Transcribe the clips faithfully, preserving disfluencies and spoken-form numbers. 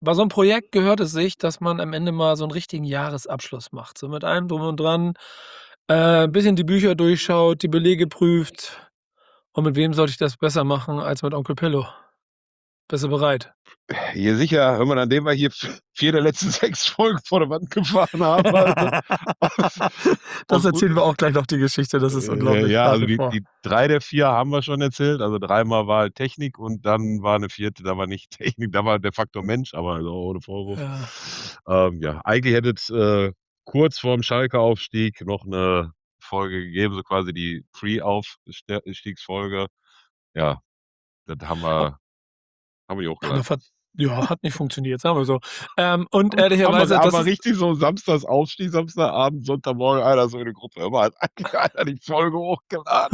bei so 'nem Projekt gehört es sich, dass man am Ende mal so 'n richtigen Jahresabschluss macht, so mit allem Drum und Dran, äh, bisschen die Bücher durchschaut, die Belege prüft. Und mit wem sollte ich das besser machen als mit Onkel Pillow? Bist du bereit? Ja, sicher, hör mal, nachdem wir hier v vier der letzten sechs Folgen vor der Wand gefahren haben, also aus Das aus erzählen un wir auch gleich noch die Geschichte, das ist äh, unglaublich, ja, nach also wie die vor. die drei der vier haben wir schon erzählt, also dreimal war halt Technik und dann war 'ne vierte, da war nicht Technik, da war der Faktor Mensch, aber also ohne Vorwurf. Ja. Ähm, ja, eigentlich hätte es, äh, kurz vorm Schalke-Aufstieg noch 'ne Folge gegeben, so quasi die Pre-Auf ster Stiegsfolge. Ja, das haben O wir haben wir nicht Haben wir hochgeladen. ver ja, hat nicht funktioniert, sagen wir so. Ähm, und Haben wir ehrlicherweise, haben das wir ist richtig so samstags Aufstieg, Samstagabend, Sonntagmorgen einer so in der Gruppe: „Hör mal, hat eigentlich einer die Folge hochgeladen?“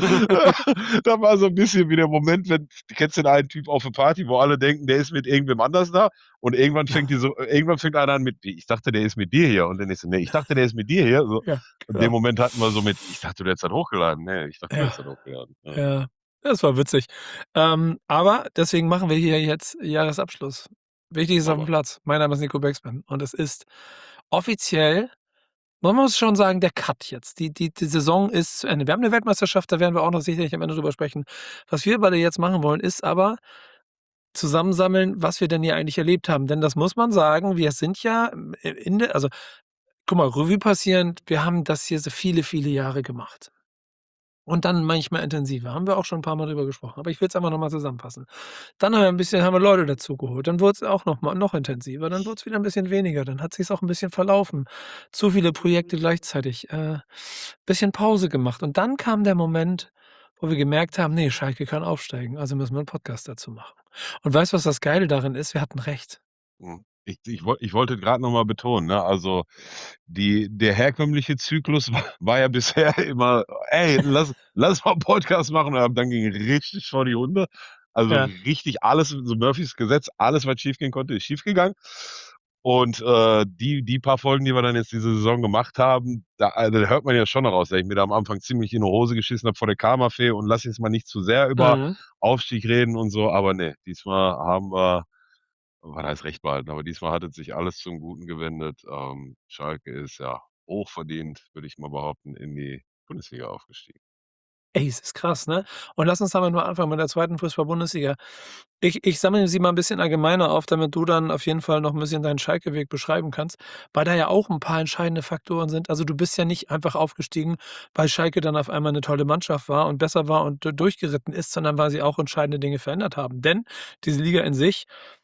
Da war so 'n bisschen wie der Moment, wenn du kennst den einen Typ auf 'ner Party, wo alle denken, der ist mit irgendwem anders da und irgendwann fängt die so irgendwann fängt einer an mit: „Wie, ich dachte, der ist mit dir hier?“ Und dann ich so: „Ne, ich dachte, der ist mit dir hier?“ So. Ja, Und den genau. Moment hatten wir so mit: „Ich dachte, du hättest das hochgeladen.“ „Ne, ich dachte, du Ja, hättest das hochgeladen.“ Ja. ja, das war witzig. Ähm, aber deswegen machen wir hier jetzt Jahresabschluss. Wichtig ist Mach aufm mal. Platz. Mein Name ist Nico Backspin und es ist offiziell man muss schon sagen, der Cut jetzt. Die die die Saison ist zu Ende. Wir haben 'ne Weltmeisterschaft, da werden wir auch noch sicherlich am Ende drüber sprechen. Was wir beide jetzt machen wollen, ist aber zusammensammeln, was wir denn hier eigentlich erlebt haben. Denn das muss man sagen, wir sind ja im i in der also, guck mal, Revue passierend, wir haben das hier so viele, viele Jahre gemacht. Und dann manchmal intensiver. Haben wir auch schon 'n paarmal drüber gesprochen, aber ich will's einfach noch mal zusammenfassen. Dann haben wir 'n bisschen haben wir Leute dazugeholt, dann wurd's auch noch mal noch intensiver, dann wurd's wieder 'n bisschen weniger, dann hat sich's auch 'n bisschen verlaufen. Zu viele Projekte gleichzeitig, äh, bisschen Pause gemacht. Und dann kam der Moment, wo wir gemerkt haben: „Ne, Schalke kann aufsteigen, also müssen wir 'n Podcast dazu machen.“ Und weißt du, was das Geile darin ist? Wir hatten recht. Mhm. Ich ich woll ich wollte grad noch mal betonen, ne, also die der herkömmliche Zyklus war war ja bisher immer: „Ey, lass lass mal 'n Podcast machen.“ Und ab dann ging richtig vor die Hunde. Also Ja. richtig alles, so Murphys Gesetz, alles, was schiefgehen konnte, ist schiefgegangen. Und, äh, die die paar Folgen, die wir dann jetzt diese Saison gemacht haben, da also hört man ja schon noch raus, dass ich mir da am Anfang ziemlich in die Hose geschissen habe vor der Karma-Fee und lass jetzt mal nicht zu sehr über Mhm. Aufstieg reden und so, aber ne, diesmal haben wir was heißt Recht behalten, aber diesmal hat es sich alles zum Guten gewendet. Ähm, Schalke ist ja hochverdient, würde ich mal behaupten, in die Bundesliga aufgestiegen. Ey, es ist krass, ne? Und lass uns damit mal anfangen mit der zweiten Fußball-Bundesliga. Ich ich sammle sie mal 'n bisschen allgemeiner auf, damit du dann auf jeden Fall noch 'n bisschen deinen Schalke-Weg beschreiben kannst, weil da ja auch 'n paar entscheidende Faktoren sind. Also, du bist ja nicht einfach aufgestiegen, weil Schalke dann auf einmal 'ne tolle Mannschaft war und besser war und du durchgeritten ist, sondern weil sie auch entscheidende Dinge verändert haben. Denn diese Liga in sich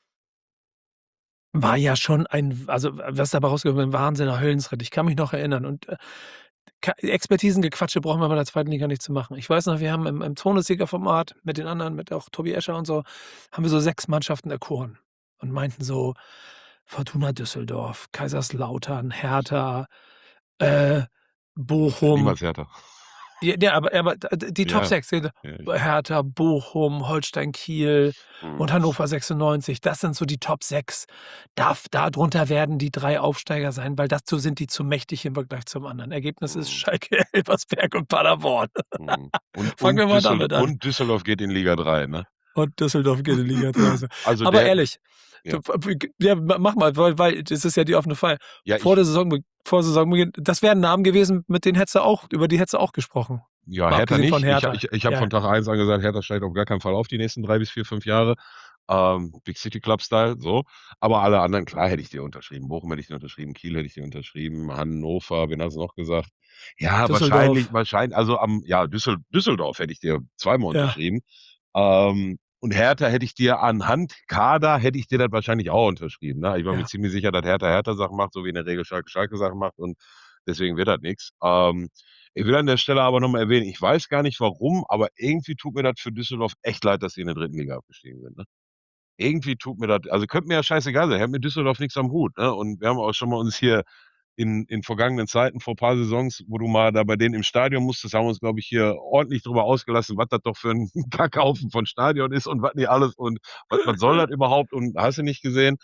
war ja schon ein w also, was dabei rausgekommen 'n Wahnsinner Höllenritt. Ich kann mich noch erinnern und, äh, Ka Expertisengequatsche brauchen wir bei der zweiten Liga nicht zu machen. Ich weiß noch, wir haben im im Zonensiegerformat mit den anderen, mit auch Tobi Escher und so, haben wir so sechs Mannschaften erkoren und meinten so: „Fortuna Düsseldorf, Kaiserslautern, Hertha, äh, Bochum.“ Niemals Hertha. Ja, ja, aber aber d d die Top Ja. sechs, Ja, ich weiß. Hertha, Bochum, Holstein Kiel Mhm. und Hannover sechsundneunzig. Das sind so die Top sechs. Darf da drunter werden die drei Aufsteiger sein, weil dazu sind die zu mächtig im Vergleich zum anderen. Ergebnis ist Mhm. Schalke, Elversberg und Paderborn. Mhm. Und Fangen wir und mal Düssel damit an. und Düsseldorf geht in Liga drei, ne? Und Düsseldorf geht in Liga drei, so. Also Aber der ehrlich, du ja. w w g ja, ma mach mal, weil weil das ist ja die offene Frage. Ja, Vor ich der Saison be vor Saisonbeginn, das wären Namen gewesen, mit denen hättest du auch über die hättest du auch gesprochen. Ja, Mal Hertha abgesehen von nicht. Ich habe Hertha. ich ich habe Ja. von Tag eins an gesagt, Hertha steigt auf gar keinen Fall auf die nächsten drei bis vier, fünf Jahre. Ähm, Big City Club Style, so. Aber alle anderen, klar hätte ich die unterschrieben. Bochum hätte ich die unterschrieben, Kiel hätte ich die unterschrieben, Hannover, wen hast du noch gesagt? Ja, wahrscheinlich Düsseldorf. wahrschein also am ja, Düssel Düsseldorf hätte ich dir zweimal Ja. unterschrieben. Ähm, und Hertha hätte ich dir anhand Kader hätte ich dir das wahrscheinlich auch unterschrieben, ne? Ich war mir Ja. ziemlich sicher, dass Hertha Hertha-Sachen macht, so wie in der Regel Schalke Schalke-Sachen macht und deswegen wird das nix. Ähm, ich will an der Stelle aber noch mal erwähnen, ich weiß gar nicht warum, aber irgendwie tut mir das für Düsseldorf echt leid, dass sie in der dritten Liga abgestiegen sind, ne? Irgendwie tut mir das also könnte mir ja scheißegal sein. Ich habe mit Düsseldorf nix am Hut, ne? Und wir haben auch schon mal uns hier in in vergangenen Zeiten vor paar Saisons, wo du mal da bei denen im Stadion musstest, haben wir uns, glaube ich, hier ordentlich drüber ausgelassen, was das doch für 'n Kackhaufen von Stadion ist und was nicht alles und was was soll das überhaupt und hast du nicht gesehen.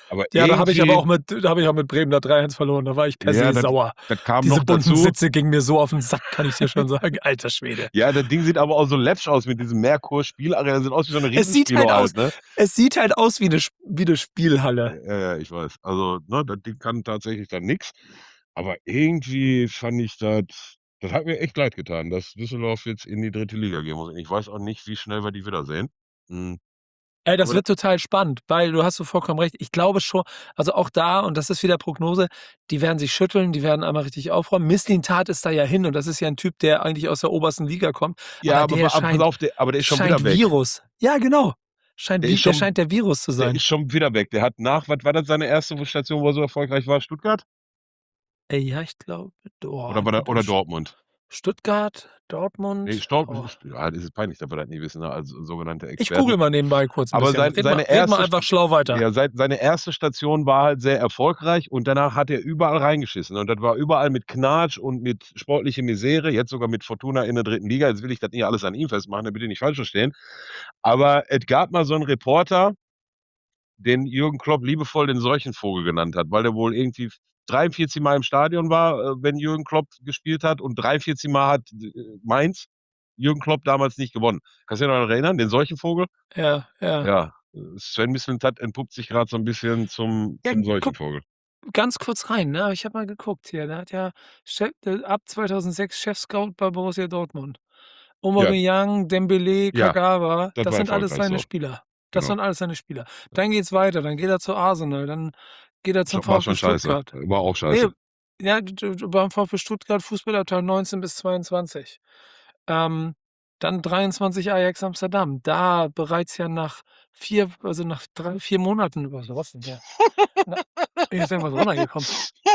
Aber Ja, da habe ich aber irgendwie auch mit da habe ich auch mit Bremen da drei eins verloren, da war ich per Ja, se das sauer. das kam Diese noch bunten dazu. Sitze gingen mir so auf 'n Sack, kann ich dir schon sagen. Alter Schwede. Ja, das Ding sieht aber auch so läppisch aus mit diesem Merkur Spielarena. Das sieht aus wie so 'ne Es sieht Riesenspielhalle halt aus halt, ne? es sieht halt aus wie 'ne Sp wie 'ne Spielhalle. Ja, ja, ich weiß. Also, ne, das Ding kann tatsächlich dann nix. Aber irgendwie fand ich das das hat mir echt leid getan, dass Düsseldorf jetzt in die dritte Liga gehen muss. Und ich weiß auch nicht, wie schnell wir die wiedersehen. Hm. Ey, das Aber da wird total spannend, weil du hast so vollkommen recht. Ich glaube schon also auch da, und das ist wieder Prognose, die werden sich schütteln, die werden einmal richtig aufräumen. Mislintat ist da ja hin und das ist ja 'n Typ, der eigentlich aus der obersten Liga kommt, Ja, aber aber der wa aber pass scheint auf, der aber der ist schon scheint wieder weg. Virus. Ja, genau. Scheint Der Vi ist der schon scheint der Virus zu der sein. ist schon wieder weg. Der hat nach was war das seine erste Station, wo er so erfolgreich war, Stuttgart? Äh, ja, ich glaube, Oder oh, war der gute oder Sch Dortmund? Stuttgart, Ne, Dortmund, Stort oh. ja, das ist peinlich, dass wir das nicht wissen, ne, als sogenannte Ich Experten. google mal nebenbei kurz 'n Aber bisschen. sein Red mal seine red mal erste einfach St schlau weiter. ja, sei seine erste Station war halt sehr erfolgreich und danach hat er überall reingeschissen. Und das war überall mit Knatsch und mit sportliche Misere, jetzt sogar mit Fortuna in der dritten Liga. Jetzt will ich das nicht alles an ihm festmachen, ne, bitte nicht falsch verstehen. Aber es gab mal so 'n Reporter, den Jürgen Klopp liebevoll den Seuchenvogel genannt hat, weil der wohl irgendwie v dreiundvierzig Mal im Stadion war, äh, wenn Jürgen Klopp gespielt hat und dreiundvierzig Mal hat, äh, Mainz Jürgen Klopp damals nicht gewonnen. Kannst du dich noch daran erinnern, den Seuchenvogel? Ja, ja. Ja, äh, Sven Mislintat entpuppt sich grad so 'n bisschen zum Ja, zum guck Seuchenvogel. ganz kurz rein, ne? Ich habe mal geguckt hier. Der hat ja Chef äh, ab zweitausendsechs Chefscout bei Borussia Dortmund. Ja. Aubameyang, Dembele, Ja, Kagawa, das das war sind alles erfolgreich seine so. Spieler. Das Genau. sind alles seine Spieler. Dann geht's weiter, dann geht er zu Arsenal, dann geht er zum Schon war VfB schon scheiße. Stuttgart. War auch Ne, scheiße. ja, d d beim VfB Stuttgart Fußballabteilung neunzehn bis zweiundzwanzig. Ähm, dann dreiundzwanzig Ajax Amsterdam. Da bereits ja nach vier also nach drei, vier Monaten was war das denn hier? Na, hier ist irgendwas runtergekommen.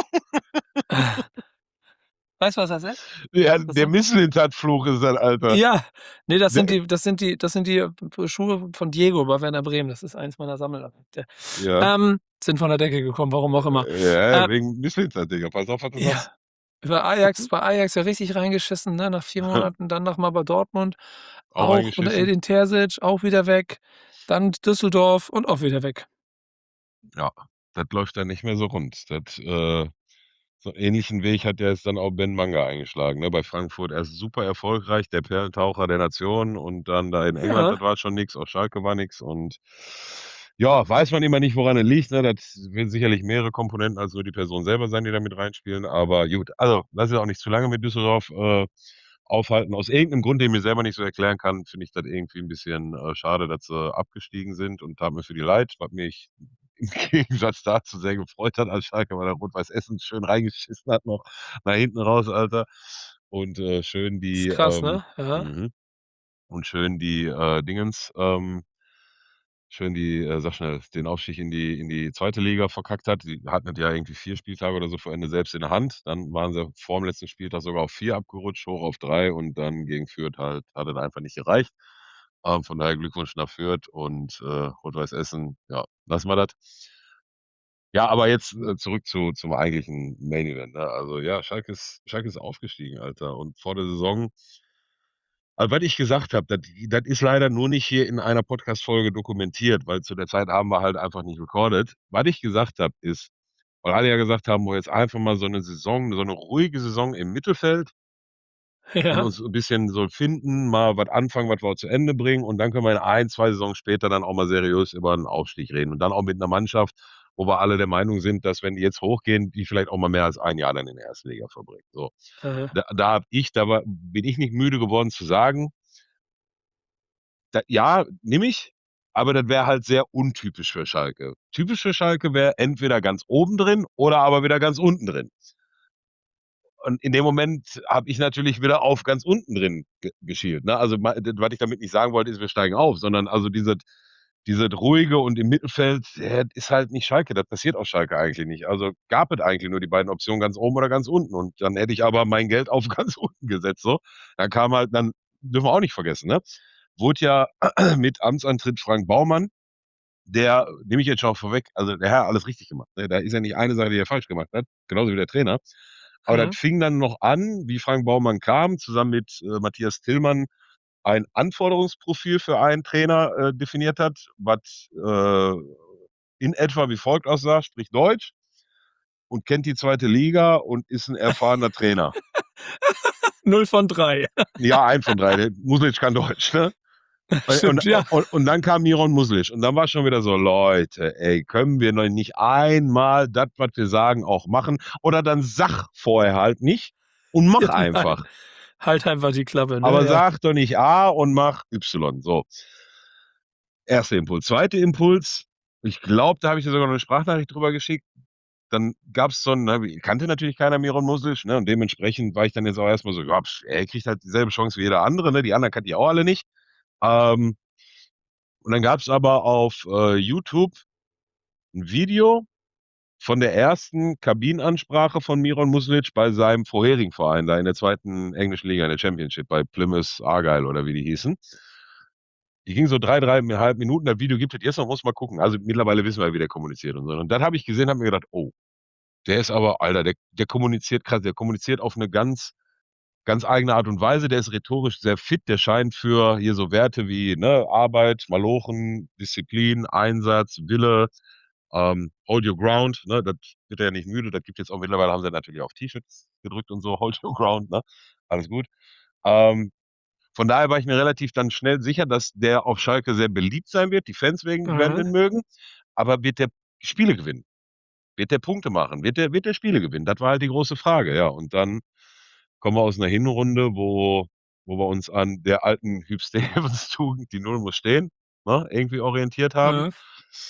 Weißt du, was das ist? Ja, Das der sind Mislintat-Fluch ist das, Alter. Ja, ne, das sind Der die das sind die das sind die P Schuhe von Diego bei Werder Bremen. Das ist eins meiner Sammelobjekte. Ja. Ähm, sind von der Decke gekommen, warum auch immer. Äh, ja, ja, Äh wegen Mislintat, Digga. Pass auf, was du Ja, sagst. bei Ajax bei Ajax ja richtig reingeschissen, ne, nach vier Monaten, dann noch mal bei Dortmund, Auch auch unter reingeschissen. Edin Terzic, auch wieder weg, dann Düsseldorf und auch wieder weg. Ja, das läuft dann nicht mehr so rund. Das, äh so 'n ähnlichen Weg hat ja jetzt dann auch Ben Manga eingeschlagen, ne, bei Frankfurt. Erst super erfolgreich, der Perlentaucher der Nation und dann da in England, das Ja. war schon nix, auf Schalke war nix und ja, weiß man immer nicht, woran es liegt, ne? Das werden sicherlich mehrere Komponenten als nur die Person selber sein, die da mit reinspielen. Aber gut, also, lass uns auch nicht zu lange mit Düsseldorf, äh, aufhalten. Aus irgend 'nem Grund, den ich mir selber nicht so erklären kann, finde ich das irgendwie 'n bisschen, äh, schade, dass sie abgestiegen sind und tat mir für die leid, was mich im Gegensatz dazu sehr gefreut hat als Schalke, weil da Rot-Weiss Essen schön reingeschissen hat noch nach hinten raus, Alter. Und, äh, schön Ist die, krass, ähm ne? Ja. mhm, und schön die, äh, Dingens, ähm schön die, äh, sag schnell, den Aufstieg in die in die zweite Liga verkackt hat. Die hatten das ja irgendwie vier Spieltage oder so vor Ende selbst in der Hand. Dann waren sie vorm letzten Spieltag sogar auf vier abgerutscht, hoch auf drei und dann gegen Fürth halt hat es einfach nicht gereicht. Ähm, von daher Glückwunsch nach Fürth und, äh, Rot-Weiss Essen, ja, lassen wir das. Ja, aber jetzt, äh, zurück zu zum eigentlichen Main Event, ne? Also ja, Schalke ist Schalke ist aufgestiegen, Alter. Und vor der Saison also was ich gesagt habe, das das ist leider nur nicht hier in einer Podcast-Folge dokumentiert, weil zu der Zeit haben wir halt einfach nicht recorded. Was ich gesagt habe, ist weil alle ja gesagt haben: „Boah, jetzt einfach mal so 'ne Saison so 'ne ruhige Saison im Mittelfeld“ „und Ja. uns 'n bisschen so finden, mal was anfangen, was wir auch zu Ende bringen. Und dann können wir in ein, zwei Saisons später dann auch mal seriös über 'n Aufstieg reden.“ Und dann auch mit 'ner Mannschaft, wo wir alle der Meinung sind, dass, wenn die jetzt hochgehen, die vielleicht auch mal mehr als ein Jahr dann in der ersten Liga verbringen, so. Mhm. Da da habe ich da war bin ich nicht müde geworden zu sagen da ja, nehme ich, aber das wäre halt sehr untypisch für Schalke. Typisch für Schalke wäre entweder ganz oben drin oder aber wieder ganz unten drin. Und in dem Moment habe ich natürlich wieder auf ganz unten drin ge geschielt, ne? Also ma d was ich damit nicht sagen wollte, ist, wir steigen auf, sondern also dieses dieses Ruhige und im Mittelfeld, äh, ist halt nicht Schalke. Das passiert auf Schalke eigentlich nicht. Also gab es eigentlich nur die beiden Optionen ganz oben oder ganz unten. Und dann hätte ich aber mein Geld auf ganz unten gesetzt so. Dann kam halt dann dürfen wir auch nicht vergessen, ne, wurde ja mit Amtsantritt Frank Baumann, der nehme ich jetzt schon mal vorweg, also der Herr hat alles richtig gemacht, ne? Da ist ja nicht eine Sache, die er falsch gemacht hat, genauso wie der Trainer. Aber das Mhm. fing dann noch an, wie Frank Baumann kam, zusammen mit, äh, Matthias Tillmann ein Anforderungsprofil für einen Trainer, äh, definiert hat, was, äh in etwa wie folgt aussah: Spricht Deutsch und kennt die zweite Liga und ist 'n erfahrener Trainer. null von drei. Ja, ein von drei. Der Muslic kann Deutsch, ne? Und und Stimmt, ja. und und dann kam Miron Muslic und dann war's schon wieder so: „Leute, ey, können wir noch nicht einmal das, was wir sagen, auch machen? Oder dann sag vorher halt nicht und mach Ja, nein. einfach.“ Halt einfach die Klappe, ne? Aber Ja. sag doch nicht A und mach Y, so. Erster Impuls. Zweiter Impuls, ich glaube, da habe ich dir sogar noch 'ne Sprachnachricht drüber geschickt. Dann gab's so 'n ne, kannte natürlich keiner Miron Muslic, ne, und dementsprechend war ich dann jetzt auch erst mal so: „Ja, er kriegt halt dieselbe Chance wie jeder andere, ne? Die anderen kannte ich auch alle nicht.“ Ähm und dann gab's aber auf, äh, YouTube 'n Video von der ersten Kabinenansprache von Miron Muslic bei seinem vorherigen Verein da in der zweiten englischen Liga, in der Championship, bei Plymouth Argyle oder wie die hießen. Die ging so drei, drei mi halb Minuten. Das Video gibt es jetzt noch, muss mal gucken. Also, mittlerweile wissen wir, wie der kommuniziert und so. Und dann habe ich gesehen, habe mir gedacht: „Oh, der ist aber Alter, der der kommuniziert krass. Der kommuniziert auf 'ne ganz ganz eigene Art und Weise. Der ist rhetorisch sehr fit. Der scheint für hier so Werte wie, ne, Arbeit, Malochen, Disziplin, Einsatz, Wille, ähm, hold your ground, ne? Das wird er ja nicht müde. Das gibt jetzt auch mittlerweile haben sie natürlich auf T-Shirts gedrückt und so, hold your ground, ne? Alles gut. Ähm, von daher war ich mir relativ dann schnell sicher, dass der auf Schalke sehr beliebt sein wird. Die Fans wegen werden Mhm. den mögen. Aber wird der Spiele gewinnen? Wird der Punkte machen? Wird der wird der Spiele gewinnen? Das war halt die große Frage, ja. Und dann kommen wir aus 'ner Hinrunde, wo wo wir uns an der alten Hüb Stevens-Tugend, die Null muss stehen, ne, irgendwie orientiert haben. Mhm.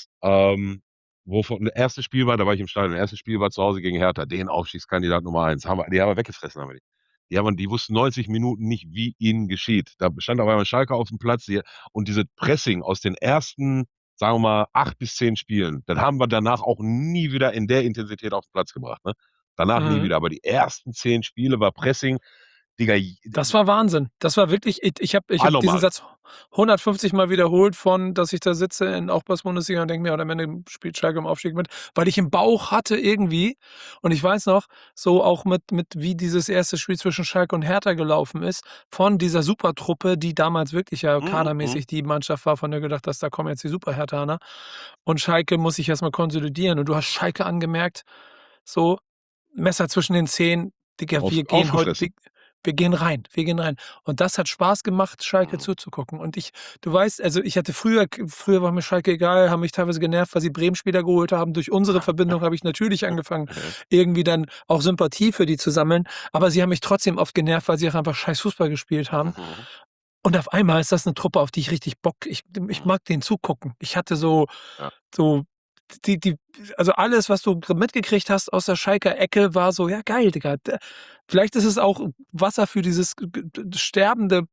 Ähm, wovon erstes Spiel war, da war ich im Stadion. erstes Spiel war zu Hause gegen Hertha, den Aufstiegskandidat Nummer eins. Haben wir die haben wir weggefressen, haben wir die. Die haben wir die wussten neunzig Minuten nicht, wie ihnen geschieht. Da stand auf einmal Schalke aufm Platz hier und diese Pressing aus den ersten, sagen wir mal, acht bis zehn Spielen, das haben wir danach auch nie wieder in der Intensität auf 'n Platz gebracht, ne? Danach nie Mhm. wieder. Aber die ersten zehn Spiele war Pressing, Digga, j Das war Wahnsinn. Das war wirklich ich ich habe ich habe diesen Anormal. Satz hundertfünfzig Mal wiederholt von dass ich da sitze in auch Bundesliga und denke mir: „Und am Ende spielt Schalke im Aufstieg mit“, weil ich im Bauch hatte irgendwie und ich weiß noch, so auch mit mit wie dieses erste Spiel zwischen Schalke und Hertha gelaufen ist, von dieser Supertruppe, die damals wirklich ja Mhm, mhm. kadermäßig die Mannschaft war, von der du gedacht hast: „Da kommen jetzt die Super-Herthaner.“ Und Schalke muss sich erst mal konsolidieren. Und du hast Schalke angemerkt, so Messer zwischen den Zähnen: „Digga, Auf wir gehen heut aufgefressen. wir wir gehen rein wir gehen rein.“ Und das hat Spaß gemacht, Schalke Mhm. zuzugucken. Und ich du weißt, also, ich hatte früher k früher war mir Schalke egal, haben mich teilweise genervt, weil sie Bremen-Spieler geholt haben. Durch unsere Verbindung habe ich natürlich angefangen, irgendwie dann auch Sympathie für die zu sammeln. Aber sie haben mich trotzdem oft genervt, weil sie auch einfach scheiß Fußball gespielt haben. Mhm. Und auf einmal ist das 'ne Truppe, auf die ich richtig Bock ich ich Mhm. mag denen zugucken. Ich hatte so Ja. so die die also, alles, was du mitgekriegt hast aus der Schalker Ecke, war so: „Ja, geil, Digga.“ D vielleicht ist es auch Wasser für dieses g g d sterbende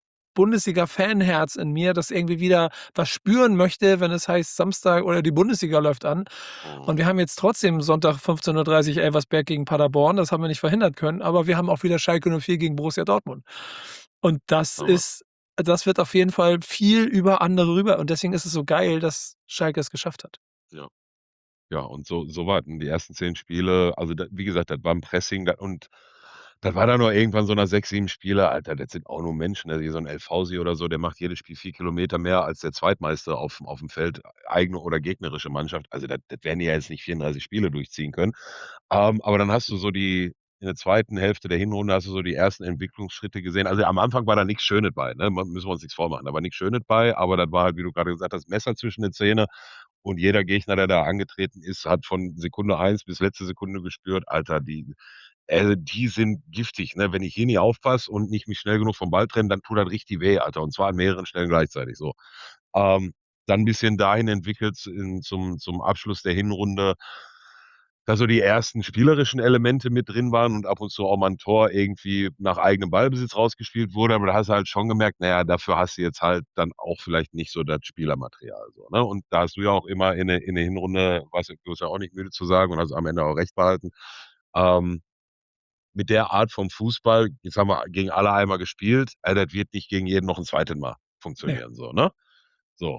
Bundesliga-Fanherz in mir, das irgendwie wieder was spüren möchte, wenn es heißt, Samstag oder die Bundesliga läuft an. Und Mhm. wir haben jetzt trotzdem Sonntag fünfzehn Uhr dreißig Elversberg gegen Paderborn. Das haben wir nicht verhindern können, aber wir haben auch wieder Schalke null vier gegen Borussia Dortmund. Und das Hammer. ist das wird auf jeden Fall viel über andere rüber und deswegen ist es so geil, dass Schalke es geschafft hat. Ja. Ja, und so so warten die ersten zehn Spiele also, da wie gesagt, das war 'n Pressing da und das war dann auch irgendwann so nach sechs, sieben Spiele Alter, das sind auch nur Menschen, ne? Wie so 'n Elfhausi oder so, der macht jedes Spiel vier Kilometer mehr als der Zweitmeister aufm aufm Feld, eigene oder gegnerische Mannschaft. Also, das das werden die ja jetzt nicht vierunddreißig Spiele durchziehen können. Ähm, aber dann hast du so die in der zweiten Hälfte der Hinrunde hast du so die ersten Entwicklungsschritte gesehen. Also, am Anfang war da nix Schönes bei, ne? M müssen wir uns nichts vormachen. Da war nix Schönes bei, aber das war halt, wie du grade gesagt hast, Messer zwischen den Zähne. Und jeder Gegner, der da angetreten ist, hat von Sekunde eins bis letzte Sekunde gespürt: „Alter, die äh, die sind giftig, ne? Wenn ich hier nicht aufpasse und nicht mich schnell genug vom Ball trenne, dann tut das richtig weh, Alter, und zwar an mehreren Stellen gleichzeitig“, so. Ähm, dann 'n bisschen dahin entwickelt in zum zum Abschluss der Hinrunde dass so die ersten spielerischen Elemente mit drin waren und ab und zu auch mal 'n Tor irgendwie nach eigenem Ballbesitz rausgespielt wurde. Aber da hast du halt schon gemerkt, na ja, dafür hast du jetzt halt dann auch vielleicht nicht so das Spielermaterial so, ne? Und da hast du ja auch immer in der in der Hinrunde warst du wirst ja auch nicht müde zu sagen und hast am Ende auch recht behalten. Ähm, mit der Art vom Fußball jetzt haben wir gegen alle einmal gespielt, äh, das wird nicht gegen jeden noch 'n zweites Mal Ne. funktionieren so, ne? So.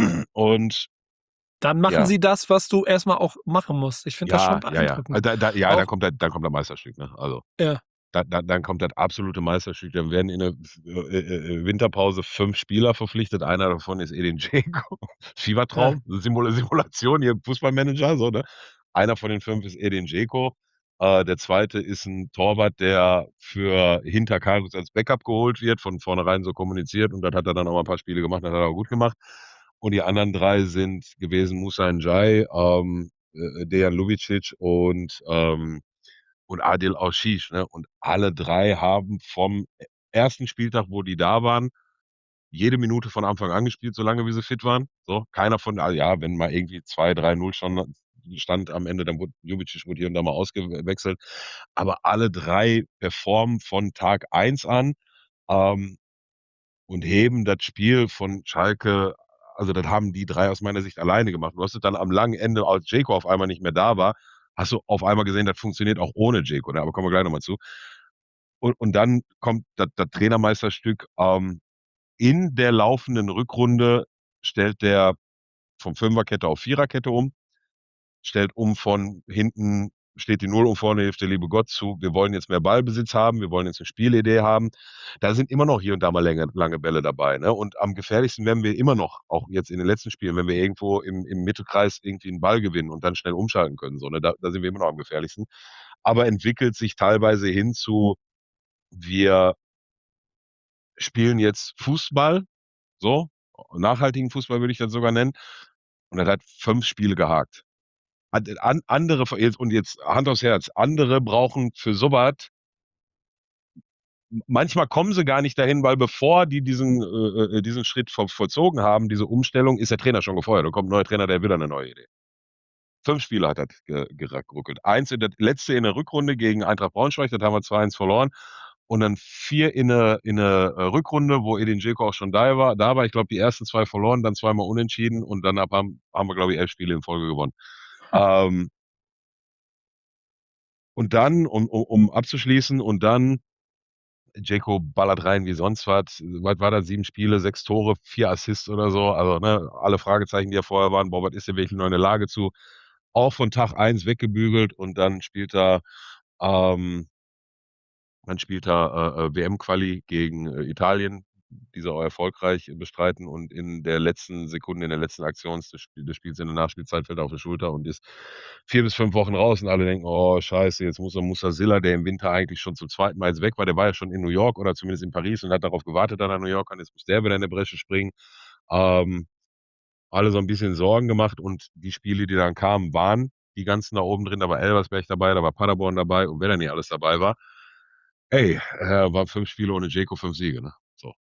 Und Dann machen ja. sie das, was du erst mal auch machen musst. Ich finde das schon Ja, ja, ja. beeindruckend. Da da ja, dann Auch kommt der dann kommt das Meisterstück, ne? Also Ja. Da da dann kommt das absolute Meisterstück. Dann werden in der äh, äh, Winterpause fünf Spieler verpflichtet. Einer davon ist Edin Dzeko. Ja. Fiebertraum, Simula Simulation hier, Fußballmanager, so, ne? Einer von den fünf ist Edin Dzeko. Äh, der zweite ist 'n Torwart, der für hinter Karius als Backup geholt wird, von vornherein so kommuniziert und das hat er dann auch mal 'n paar Spiele gemacht, das hat er auch gut gemacht. Und die anderen drei sind gewesen Moussa Ndiaye, ähm, äh, Dejan Ljubičić und, ähm und Adil Aouchiche, ne? Und alle drei haben vom e ersten Spieltag, wo die da waren, jede Minute von Anfang an gespielt, solange wie sie fit waren, so. Keiner von ah ja, wenn mal irgendwie zwei, drei null schon stand am Ende, dann wurde Ljubičić wurde hier und da mal ausgewechselt. Aber alle drei performen von Tag eins an, ähm, und heben das Spiel von Schalke also, das haben die drei aus meiner Sicht alleine gemacht. Du hast es dann am langen Ende, als Dzeko auf einmal nicht mehr da war, hast du auf einmal gesehen, das funktioniert auch ohne Dzeko, ne? Aber kommen wir gleich noch mal zu. Und und dann kommt das das Trainermeisterstück. Ähm, in der laufenden Rückrunde stellt der von Fünferkette auf Viererkette um, stellt um von hinten steht die Null und vorne hilft der liebe Gott zu. Wir wollen jetzt mehr Ballbesitz haben, wir wollen jetzt 'ne Spielidee haben. Da sind immer noch hier und da mal länge lange Bälle dabei, ne? Und am gefährlichsten werden wir immer noch, auch jetzt in den letzten Spielen, wenn wir irgendwo im im Mittelkreis irgendwie 'n Ball gewinnen und dann schnell umschalten können, so, ne? Da da sind wir immer noch am gefährlichsten. Aber entwickelt sich teilweise hin zu wir spielen jetzt Fußball, so, nachhaltigen Fußball würde ich das sogar nennen. Und er hat fünf Spiele gehakt. An an andere v jetzt und jetzt Hand aufs Herz, andere brauchen für so was M manchmal kommen sie gar nicht dahin, weil bevor die diesen äh, äh, diesen Schritt vo vollzogen haben, diese Umstellung, ist der Trainer schon gefeuert. Da kommt 'n neuer Trainer, der hat wieder 'ne neue Idee. fünf Spiele hat das ge gera geruckelt. eins in der letzte in der Rückrunde gegen Eintracht Braunschweig, das haben wir zwei eins verloren. Und dann vier in 'ne in 'ne, äh, Rückrunde, wo Edin Dzeko auch schon da war da war. Ich glaube, die ersten zwei verloren, dann zweimal unentschieden und danach haben haben wir, glaube ich, elf Spiele in Folge gewonnen. Ähm und dann, um um um abzuschließen und dann Dzeko ballert rein wie sonst was. Was war das? sieben Spiele, sechs Tore, vier Assists oder so. Also, ne, alle Fragezeichen, die ja vorher waren: „Boah, was ist der wirklich noch in der Lage zu?“ Auch von Tag eins weggebügelt und dann spielt er, ähm dann spielt er, äh, äh, WM-Quali gegen, äh, Italien, die sie auch erfolgreich bestreiten und in der letzten Sekunde, in der letzten Aktion des Sp des Spiels in der Nachspielzeit fällt er auf die Schulter und ist vier bis fünf Wochen raus und alle denken: „Oh, Scheiße, jetzt muss er Musiala, der im Winter eigentlich schon zum zweiten Mal jetzt weg war, der war ja schon in New York oder zumindest in Paris und hat darauf gewartet, dass er nach New York kann. Jetzt muss der wieder in die Bresche springen.“ Ähm, alle so 'n bisschen Sorgen gemacht und die Spiele, die dann kamen, waren die ganzen da oben drin. Da war Elversberg dabei, da war Paderborn dabei und wer da nicht alles dabei war. Ey, äh, waren fünf Spiele ohne Dzeko, fünf Siege, ne? So.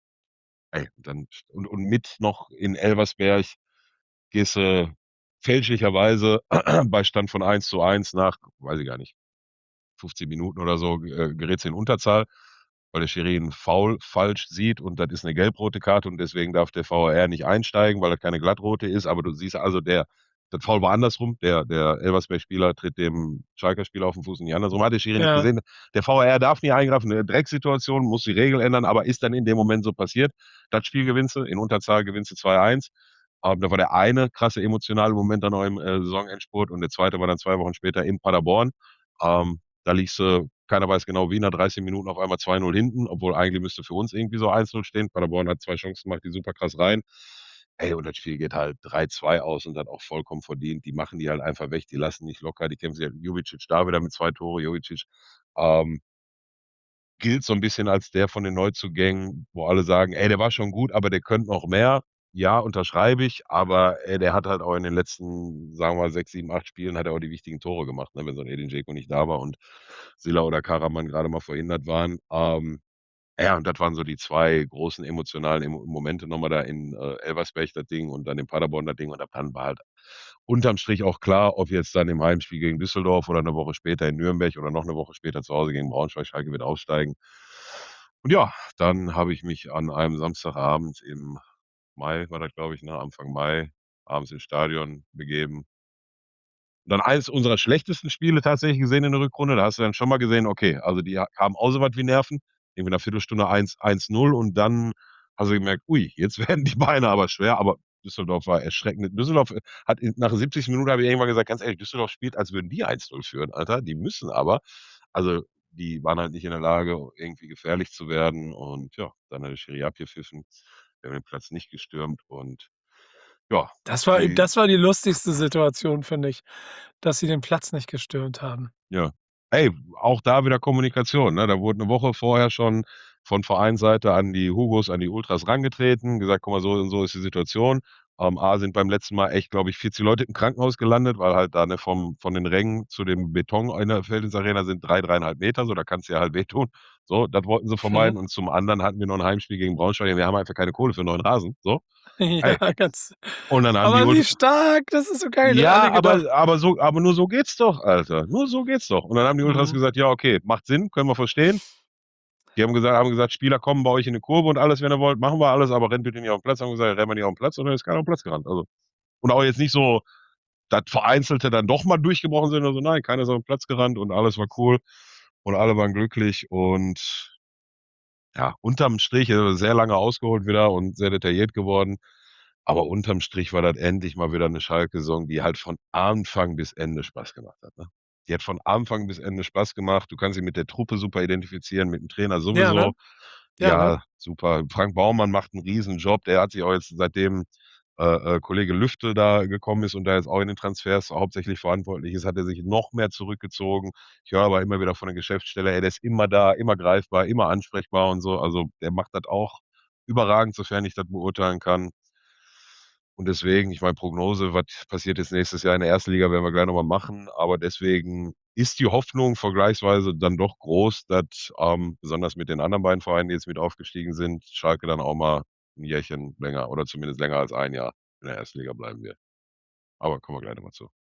Ey, dann und und mit noch in Elversberg gehst du fälschlicherweise bei Stand von eins zu eins nach, weiß ich gar nicht, fünfzehn Minuten oder so, äh, gerätst du in Unterzahl, weil der Schiri 'n Foul falsch sieht und das ist 'ne gelb-rote Karte und deswegen darf der VAR nicht einsteigen, weil das keine glattrote ist. Aber du siehst also, der das Foul war andersrum. Der der Elversberg-Spieler tritt dem Schalker Spieler auf 'n Fuß und nicht andersrum. Hat der Schiri nicht Ja. gesehen. Der VAR darf nicht eingreifen, 'ne Drecksituation, muss die Regel ändern, aber ist dann in dem Moment so passiert. Das Spiel gewinnst du, in Unterzahl gewinnst du zwei eins. Ähm, da war der eine krasse emotionale Moment dann noch im, äh, Saisonendspurt und der zweite war dann zwei Wochen später in Paderborn. Ähm, da liegst du, keiner weiß genau wie, nach dreißig Minuten auf einmal zwei null hinten, obwohl eigentlich müsste für uns irgendwie so eins null stehen. Paderborn hat zwei Chancen gemacht, die super krass rein. Ey, und das Spiel geht halt drei zwei aus und dann auch vollkommen verdient. Die machen die halt einfach weg, die lassen nicht locker, die kämpfen sich halt Ljubičić da wieder mit zwei Tore, Ljubičić, ähm gilt so 'n bisschen als der von den Neuzugängen, wo alle sagen: „Ey, der war schon gut, aber der könnte noch mehr.“ Ja, unterschreibe ich, aber, ey, der hat halt auch in den letzten, sagen wir mal, sechs, sieben, acht Spielen hat er auch die wichtigen Tore gemacht, ne, wenn so 'n Edin Dzeko nicht da war und Sylla oder Karaman grade mal verhindert waren. Ähm, ja, und das waren so die zwei großen emotionalen Emo Momente noch mal da in, äh, Elversberg das Ding und dann in Paderborn das Ding und ab dann war halt unterm Strich auch klar, ob jetzt dann im Heimspiel gegen Düsseldorf oder 'ne Woche später in Nürnberg oder noch 'ne Woche später zu Hause gegen Braunschweig, Schalke wird aufsteigen. Und ja, dann habe ich mich an einem Samstagabend im Mai war das, glaube ich, ne, Anfang Mai, abends ins Stadion begeben. Dann eins unserer schlechtesten Spiele tatsächlich gesehen in der Rückrunde. Da hast du dann schon mal gesehen, okay, also die ha haben auch so was wie Nerven. Irgendwie nach Viertelstunde eins eins null und dann hast du gemerkt: „Ui, jetzt werden die Beine aber schwer.“ Aber Düsseldorf war erschreckend. Düsseldorf, äh, hat in nach der siebzigsten Minute habe ich irgendwann gesagt: „Ganz ehrlich, Düsseldorf spielt, als würden die eins null führen, Alter. Die müssen aber“ also die waren halt nicht in der Lage, irgendwie gefährlich zu werden und ja, dann hat der Schiri abgepfiffen. Wir haben den Platz nicht gestürmt und ja, Das war die das war die lustigste Situation, finde ich, dass sie den Platz nicht gestürmt haben. Ja. Ey, auch da wieder Kommunikation, ne? Da wurde 'ne Woche vorher schon von Vereinsseite an die Hugos, an die Ultras rangetreten, gesagt: „Guck mal, so und so ist die Situation.“ Ähm, A, sind beim letzten Mal echt, glaube ich, vierzig Leute im Krankenhaus gelandet, weil halt da, ne, vom von den Rängen zu dem Beton in der Felddienst-Arena sind drei, dreieinhalb Meter, so, da kann's dir halt wehtun. So, das wollten sie Mhm. vermeiden und zum anderen hatten wir noch 'n Heimspiel gegen Braunschweig. Wir haben einfach keine Kohle für 'n neuen Rasen, so. Ja, Ey. ganz Und dann haben die aber wie Ultra stark, das ist so geil, dass Ja, alle gedacht aber aber so aber nur so geht's doch, Alter. Nur so geht's doch. Und dann haben die Ultras Mhm. gesagt: „Ja, okay, macht Sinn, können wir verstehen.“ Die haben gesagt haben gesagt: „Spieler kommen bei euch in 'ne Kurve und alles, wenn ihr wollt, machen wir alles, aber rennt bitte nicht auf 'n Platz.“ Haben wir gesagt: „Rennen wir nicht auf 'n Platz.“ Und dann ist keiner auf 'n Platz gerannt, also. Und auch jetzt nicht so, dass Vereinzelte dann doch mal durchgebrochen sind oder so, nein, keiner ist auf 'n Platz gerannt und alles war cool und alle waren glücklich und ja, unterm Strich, äh, sehr lange ausgeholt wieder und sehr detailliert geworden, aber unterm Strich war das endlich mal wieder 'ne Schalke-Saison, die halt von Anfang bis Ende Spaß gemacht hat, ne? Die hat von Anfang bis Ende Spaß gemacht. Du kannst dich mit der Truppe super identifizieren, mit dem Trainer Ja, ne? sowieso. Ja, ne? Ja, super. Frank Baumann macht 'n Riesenjob. Der hat sich auch jetzt, seitdem, äh, äh, Kollege Lüftl da gekommen ist und da jetzt auch in den Transfers hauptsächlich verantwortlich ist, hat er sich noch mehr zurückgezogen. Ich höre aber immer wieder von der Geschäftsstelle: „Ey, der ist immer da, immer greifbar, immer ansprechbar“ und so. Also, der macht das auch überragend, sofern ich das beurteilen kann. Und deswegen, ich meine, Prognose, was passiert jetzt nächstes Jahr in der ersten Liga, werden wir gleich noch mal machen, aber deswegen ist die Hoffnung vergleichsweise dann doch groß, dass, ähm, besonders mit den anderen beiden Vereinen, die jetzt mit aufgestiegen sind, Schalke dann auch mal 'n Jährchen länger oder zumindest länger als ein Jahr in der ersten Liga bleiben wird. Aber kommen wir gleich noch mal zu.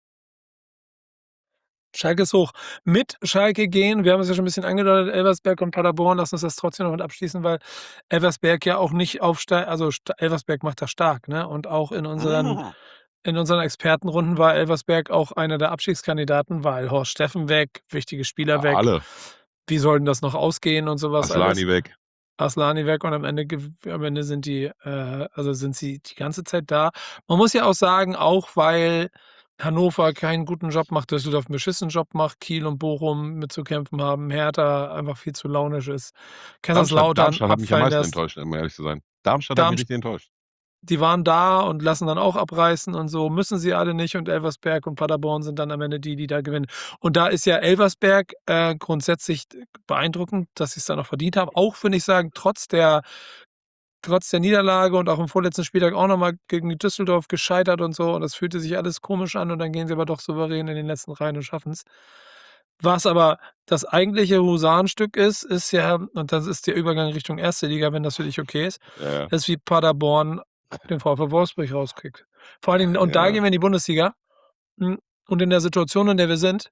Schalke ist hoch. Mit Schalke gehen wir haben es ja schon 'n bisschen angedeutet, Elversberg und Paderborn. Lass uns das trotzdem noch mit abschließen, weil Elversberg ja auch nicht aufstei also, st Elversberg macht das stark, ne? Und auch in unseren in unseren Expertenrunden war Elversberg auch einer der Abstiegskandidaten, weil Horst Steffen weg, wichtige Spieler Ja, weg. alle. Wie soll denn das noch ausgehen und so was alles? Asllani weg. Asllani weg und am Ende gew am Ende sind die äh, also, sind sie die ganze Zeit da. Man muss ja auch sagen, auch weil Hannover keinen guten Job macht, Düsseldorf 'n beschissenen Job macht, Kiel und Bochum mitzukämpfen haben, Hertha einfach viel zu launisch ist, Darmstadt Kaiserslautern Darmstadt hat mich am abfallen meisten lässt. enttäuscht, um ehrlich zu sein. Darmstadt hat mich Darmst richtig enttäuscht. Die waren da und lassen dann auch abreißen und so, müssen sie alle nicht und Elversberg und Paderborn sind dann am Ende die, die da gewinnen. Und da ist ja Elversberg, äh, grundsätzlich d beeindruckend, dass sie's dann auch verdient haben. Auch, finde ich sagen, trotz der trotz der Niederlage und auch im vorletzten Spieltag auch noch mal gegen die Düsseldorf gescheitert und so und das fühlte sich alles komisch an und dann gehen sie aber doch souverän in den letzten rein und schaffen's. Was aber das eigentliche Husarenstück ist, ist ja und das ist der Übergang Richtung erste Liga, wenn das für dich okay ist, Ja, ja. ist, wie Paderborn den VfL Wolfsburg rauskickt. Vor allen Dingen und da Ja. gehen wir in die Bundesliga, hm, und in der Situation, in der wir sind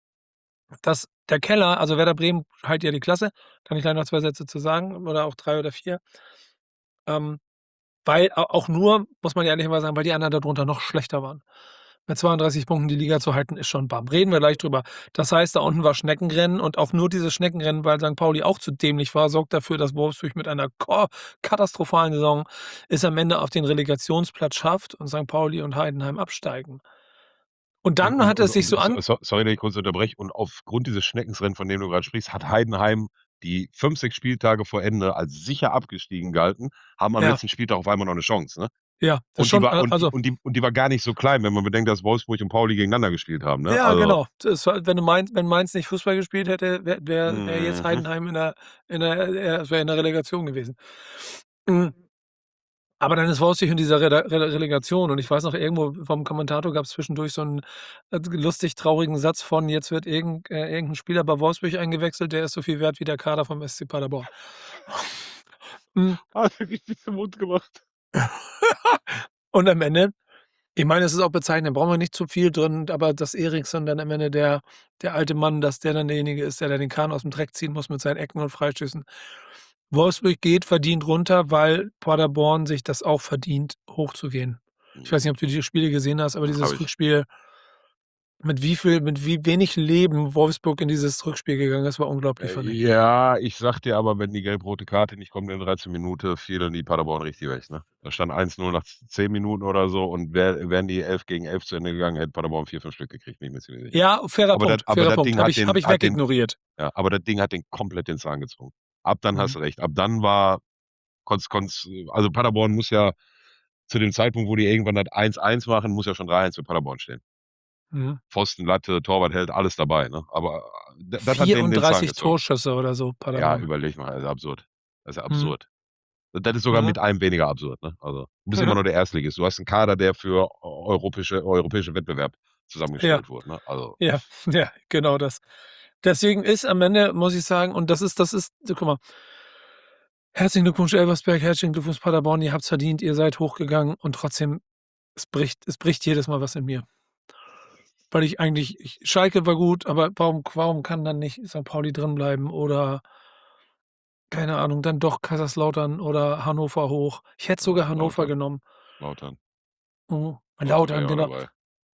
dass der Keller also, Werder Bremen hält ja die Klasse, kann ich gleich noch zwei Sätze zu sagen oder auch drei oder vier. Ähm, weil a auch nur, muss man ja ehrlicherweise sagen, weil die anderen da drunter noch schlechter waren. Mit zweiunddreißig Punkten die Liga zu halten, ist schon Bam. Reden wir gleich drüber. Das heißt, da unten war Schneckenrennen und auch nur dieses Schneckenrennen, weil Sankt Pauli auch zu dämlich war, sorgt dafür, dass Wolfsburg mit einer ko katastrophalen Saison es am Ende auf den Relegationsplatz schafft und Sankt Pauli und Heidenheim absteigen. Und Und dann und hat und es sich und so so an so sorry, dass ich kurz unterbreche. Und aufgrund dieses Schneckensrennen, von dem du grad sprichst, hat Heidenheim, die fünf, sechs Spieltage vor Ende als sicher abgestiegen galten, haben am Ja. letzten Spieltag auf einmal noch 'ne Chance, ne? Ja, das ist Und die schon, war a und die also und die und die war gar nicht so klein, wenn man bedenkt, dass Wolfsburg und Pauli gegeneinander gespielt haben, ne? Ja, Also genau. Das war wenn du Mainz wenn Mainz nicht Fußball gespielt hätte, wär wäre wäre jetzt Mhm. Heidenheim in der in der äh, es wäre in der Relegation gewesen. Hm. Aber dann ist Wolfsburg in dieser Rele Rele Relegation und ich weiß noch, irgendwo vom Kommentator gab's zwischendurch so 'n, äh, lustig traurigen Satz von: „Jetzt wird irgend äh, irgend 'n Spieler bei Wolfsburg eingewechselt, der ist so viel wert wie der Kader vom SC Paderborn.“ Hm. Hat wirklich diesen Mund gemacht. Und am Ende ich meine, es ist auch bezeichnend, brauchen wir nicht zu viel drin, aber dass Eriksen dann am Ende der der alte Mann, dass der dann derjenige ist, der da den Kahn aus'm Dreck ziehen muss mit seinen Ecken und Freischüssen. Wolfsburg geht verdient runter, weil Paderborn sich das auch verdient, hochzugehen. Ich weiß Mhm. nicht, ob du die Spiele gesehen hast, aber Habe dieses ich. Rückspiel Mit wie viel mit wie wenig Leben Wolfsburg in dieses Rückspiel gegangen ist, war unglaublich, Äh, fand ich. ja, ich sage dir aber, wenn die gelb-rote Karte nicht kommt in der dreizehnten Minute, fielen die Paderborn richtig weg, ne? Da stand eins null nach zehn Minuten oder so und wär wären die elf gegen elf zu Ende gegangen, hätte Paderborn vier, fünf Stück gekriegt, bin ich mir ziemlich sicher. Ja, fairer Aber das Punkt, aber fairer das Punkt. Ding Habe hat ich habe den ich hat den wegignoriert. ja, aber das Ding hat den komplett den Zahn gezogen. Ab dann hast Mhm. du recht. Ab dann war konnt's konnt's also Paderborn muss ja zu dem Zeitpunkt, wo die irgendwann das eins eins machen, muss ja schon drei eins für Paderborn stehen. Mhm. Pfosten, Latte, Torwart hält, alles dabei, ne? Aber d das hat denen den Zahn vierunddreißig gezogen. Torschüsse oder so, Ja, Paderborn. überleg mal, also absurd. Das ist ja Mhm. absurd. Und das ist sogar Ja. mit einem weniger absurd, ne? Also, du bist immer noch der Erstligist. Du hast 'n Kader, der für eu europäische europäische Wettbewerb Ja. zusammengestellt wurde, ne? Also Ja, ja, genau das. Deswegen ist am Ende, muss ich sagen und das ist das ist so, guck mal herzlichen Glückwunsch Elversberg, herzlichen Glückwunsch Paderborn, ihr habt's verdient, ihr seid hochgegangen und trotzdem, es bricht es bricht jedes Mal was in mir. Weil ich eigentlich ich Schalke war gut, aber warum warum kann dann nicht Sankt Pauli drinbleiben oder keine Ahnung, dann doch Kaiserslautern oder Hannover hoch. Ich hätte Ja, sogar Hannover Lautern. genommen. Lautern. Mhm. Lautern wäre Lautern, ja auch genau. dabei.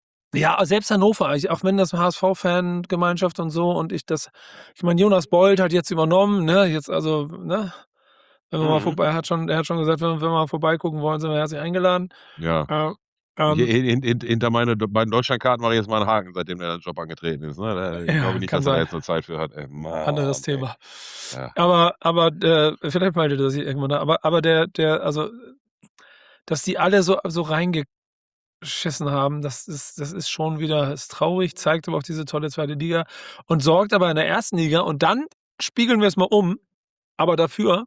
Ja, selbst Hannover, ich auch wenn das HSV-Fangemeinschaft und so und ich das ich meine, Jonas Bold hat jetzt übernommen, ne, jetzt also, ne? Wenn wir mal Mhm. vorbei er hat schon er hat schon gesagt: „Wenn wenn wir mal vorbeigucken wollen, sind wir herzlich eingeladen.“ Ja. Äh, Hier ähm hin hin hint hinter meine d beiden Deutschlandkarten mache ich jetzt mal 'n Haken, seitdem der den Job angetreten ist, ne? Da glaube ich Ja, nicht, kann dass er da sein. jetzt noch Zeit für hat, ey. Anderes Mann, ey. Thema. Ja. Aber aber, äh, vielleicht meldet er sich irgendwann, ne? Aber aber der der also, dass die alle so so reingeschissen haben, das ist das ist schon wieder ist traurig, zeigt aber auch diese tolle zweite Liga und sorgt aber in der ersten Liga und dann spiegeln wir's mal um, aber dafür,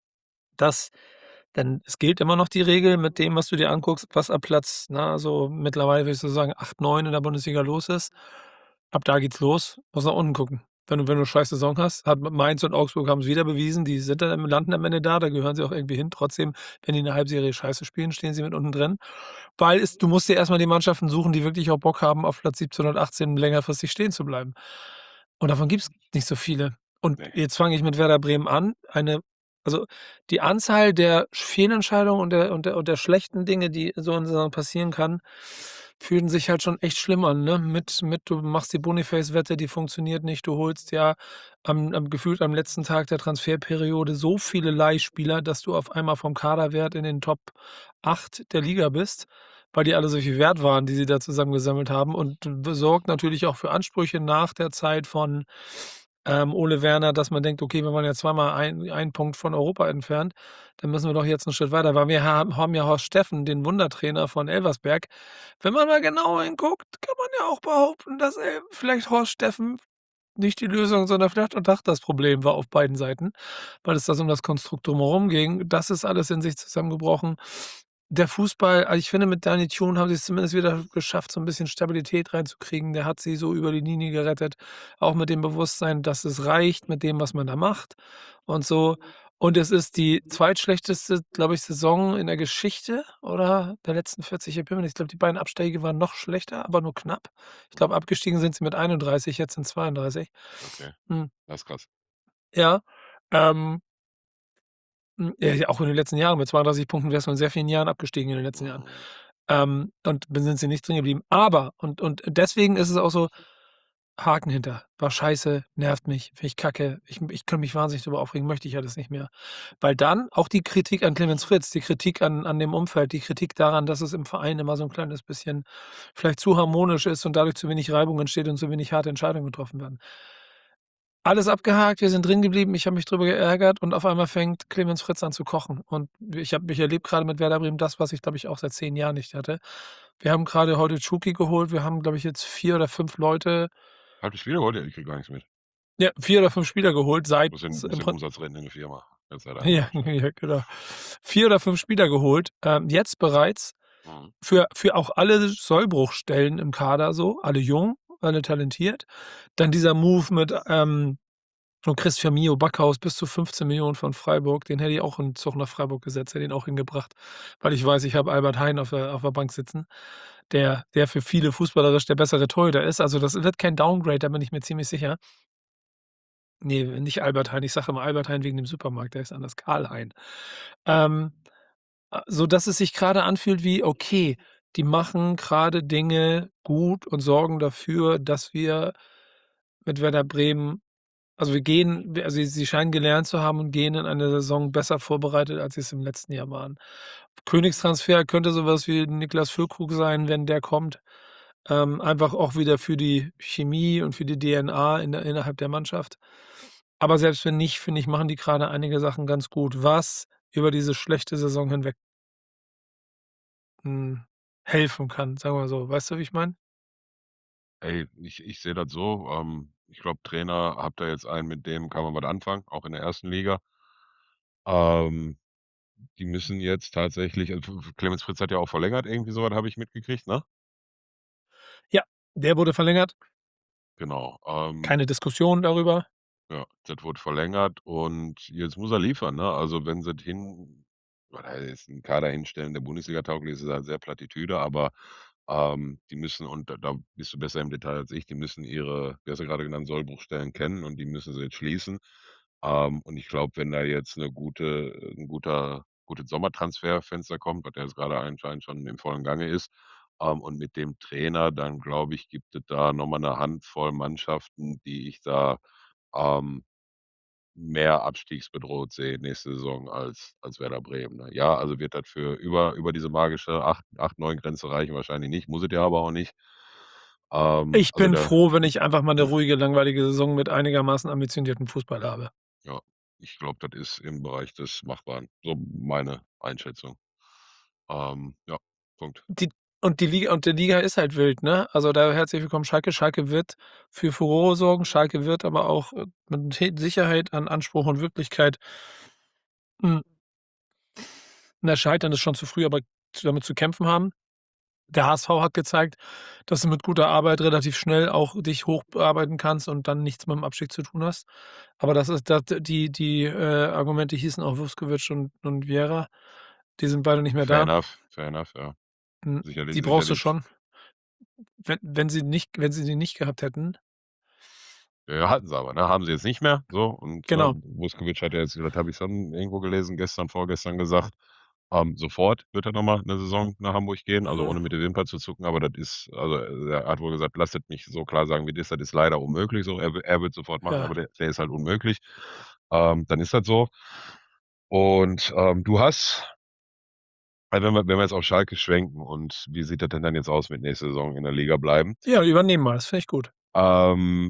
dass denn es gilt immer noch die Regel mit dem, was du dir anguckst, was ab Platz, na, so mittlerweile würde ich so sagen, acht, neun in der Bundesliga los ist. Ab da geht's los. Musst nach unten gucken. Wenn du wenn du 'ne scheiß Saison hast, hat M Mainz und Augsburg haben's wieder bewiesen, die sind dann landen am Ende da, da gehören sie auch irgendwie hin. Trotzdem, wenn die 'ne Halbserie Scheiße spielen, stehen sie mit unten drin. Weil es du musst dir erst mal die Mannschaften suchen, die wirklich auch Bock haben, auf Platz siebzehn und achtzehn längerfristig stehen zu bleiben. Und davon gibt's nicht so viele. Und Ne. jetzt fange ich mit Werder Bremen an. Eine also, die Anzahl der Fehlentscheidungen und der und der und der schlechten Dinge, die so in Saison passieren kann, fühlen sich halt schon echt schlimm an, ne? Mit mit du machst die Boniface-Wette, die funktioniert nicht. Du holst ja am am gefühlt am letzten Tag der Transferperiode so viele Leihspieler, dass du auf einmal vom Kaderwert in den Top acht der Liga bist, weil die alle so viel wert waren, die sie da zusammengesammelt haben und b sorgt natürlich auch für Ansprüche nach der Zeit von, ähm, Ole Werner, dass man denkt: „Okay, wir waren ja zweimal ein einen Punkt von Europa entfernt, dann müssen wir doch jetzt 'n Schritt weiter.“ Weil wir haben haben ja Horst Steffen, den Wundertrainer von Elversberg. Wenn man mal genau hinguckt, kann man ja auch behaupten, dass, äh, vielleicht Horst Steffen nicht die Lösung, sondern vielleicht auch doch das Problem war auf beiden Seiten, weil es da so um das Konstrukt drumherum ging. Das ist alles in sich zusammengebrochen. Der Fußball also, ich finde, mit Dani Thune haben sie's zumindest wieder geschafft, so 'n bisschen Stabilität reinzukriegen. Der hat sie so über die Linie gerettet, auch mit dem Bewusstsein, dass es reicht mit dem, was man da macht und so. Und es ist die zweitschlechteste, glaube ich, Saison in der Geschichte, oder, der letzten vierzig. Ich bin mir nicht ich glaube, die beiden Abstiege waren noch schlechter, aber nur knapp. Ich glaube, abgestiegen sind sie mit einunddreißig, jetzt sind zweiunddreißig. Okay, Mhm. das ist krass. Ja, ähm hm, ja, ja, auch in den letzten Jahren mit zweiunddreißig Punkten wärst du in sehr vielen Jahren abgestiegen in den letzten Jahren. Mhm. Ähm, und dann sind sie nicht drin geblieben. Aber und und deswegen ist es auch so Haken hinter. War scheiße, nervt mich, finde ich kacke. Ich ich könnte mich wahnsinnig darüber aufregen, möchte ich alles nicht mehr. Weil dann auch die Kritik an Clemens Fritz, die Kritik an an dem Umfeld, die Kritik daran, dass es im Verein immer so 'n kleines bisschen vielleicht zu harmonisch ist und dadurch zu wenig Reibung entsteht und zu wenig harte Entscheidungen getroffen werden. Alles abgehakt, wir sind drin geblieben, ich habe mich drüber geärgert und auf einmal fängt Clemens Fritz an zu kochen. Und ich habe ich erlebe grade mit Werder Bremen das, was ich, glaube ich, auch seit zehn Jahren nicht hatte. Wir haben grade heute Chuki geholt. Wir haben, glaube ich, jetzt vier oder fünf Leute Habt ihr Spiele geholt? Ja, ich kriege gar nix mit. Ja, vier oder fünf Spieler geholt, seit Muss den muss im den Prin Umsatz retten in der Firma. Jetzt seid ihr Ja, angequatscht, ja. ja, genau. vier oder fünf Spieler geholt, ähm, jetzt bereits Mhm. für für auch alle Sollbruchstellen im Kader so, alle jung, alle talentiert. Dann dieser Move mit, ähm, von Chris Firmino, Backhaus bis zu fünfzehn Millionen von Freiburg. Den hätte ich auch in 'n Zug nach Freiburg gesetzt, hätte ihn auch hingebracht, weil ich weiß, ich habe Albert Hein auf der auf der Bank sitzen, der der für viele fußballerisch der bessere Torhüter ist. Also, das wird kein Downgrade, da bin ich mir ziemlich sicher. Ne, nicht Albert Heijn. Ich sage immer Albert Heijn wegen dem Supermarkt, der heißt anders Karl Hein. Ähm, äh, sodass es sich grade anfühlt wie: „Okay, die machen grade Dinge gut und sorgen dafür, dass wir mit Werder Bremen also, wir gehen wir also, sie scheinen gelernt zu haben und gehen in eine Saison besser vorbereitet, als sie's im letzten Jahr waren. Königstransfer könnte so was wie Niklas Füllkrug sein, wenn der kommt. Ähm, einfach auch wieder für die Chemie und für die DNA in der innerhalb der Mannschaft. Aber selbst wenn nicht, finde ich, machen die grade einige Sachen ganz gut, was über diese schlechte Saison hinweg hm, helfen kann, sagen wir so. Weißt du, wie ich meine? Ey, ich ich sehe das so, ähm, ich glaube, Trainer habt ihr jetzt einen, mit dem kann man was anfangen, auch in der ersten Liga. Ähm, die müssen jetzt tatsächlich äh, F F Clemens Fritz hat ja auch verlängert, irgendwie so was habe ich mitgekriegt, ne? Ja, der wurde verlängert. Genau, ähm Keine Diskussion darüber. Ja, das wurde verlängert und jetzt muss er liefern, ne? Also, wenn sie hin oder jetzt 'n Kader hinstellen, der Bundesliga tauglich ist, ist halt sehr Plattitüde, aber, ähm, die müssen und da da bist du besser im Detail als ich, die müssen ihre, wie hast du grade genannt, Sollbruchstellen kennen und die müssen sie jetzt schließen. Ähm, und ich glaube, wenn da jetzt 'ne gute 'n guter gutes Sommertransferfenster kommt, was ja jetzt grade anscheinend schon im vollen Gange ist, ähm, und mit dem Trainer, dann glaube ich, gibt es da noch mal 'ne Handvoll Mannschaften, die ich da, ähm, mehr abstiegsbedroht sehe nächste Saison als als Werder Bremen, ne? Ja, also, wird das für über über diese magische acht acht, neun Grenze reichen? Wahrscheinlich nicht, muss es ja aber auch nicht. Ähm, Ich also, bin da froh, wenn ich einfach mal 'ne ruhige, langweilige Saison mit einigermaßen ambitioniertem Fußball habe. Ja, ich glaube, das ist im Bereich des Machbaren, so meine Einschätzung. Ähm, ja, Punkt. Die und die Liga und die Liga ist halt wild, ne? Also, da herzlich willkommen Schalke. Schalke wird für Furore sorgen. Schalke wird aber auch, äh, mit T Sicherheit an Anspruch und Wirklichkeit hm na, scheitern ist schon zu früh, aber damit zu kämpfen haben. Der HSV hat gezeigt, dass du mit guter Arbeit relativ schnell auch dich hocharbeiten kannst und dann nichts mit'm Abstieg zu tun hast. Aber das ist da die die, äh, Argumente hießen auch Vuskovic und und Vieira. Die sind beide nicht mehr Fair da. enough, fair enough, ja. Hm, Sicherlich die brauchst du sicherlich schon. Wenn wenn sie nicht wenn sie die nicht gehabt hätten Ja, hatten sie aber, ne? Haben sie jetzt nicht mehr, so und, äh, Genau. Vuskovic hat ja jetzt das habe ich schon irgendwo gelesen, gestern, vorgestern gesagt, ähm, sofort wird er noch mal 'ne Saison nach Hamburg gehen, also, ohne mit der Wimper zu zucken, aber das ist also, er hat wohl gesagt: „Lasst es mich so klar sagen, wie das ist, das ist leider unmöglich so.“ Er wü er würde sofort machen, aber Ja. der der ist halt unmöglich. Ähm, dann ist das so. Und, ähm, du hast weil wenn wir wenn wir jetzt auf Schalke schwenken und wie sieht das denn dann jetzt aus mit nächster Saison in der Liga bleiben? Ja, übernehmen wir, das finde ich gut. Ähm,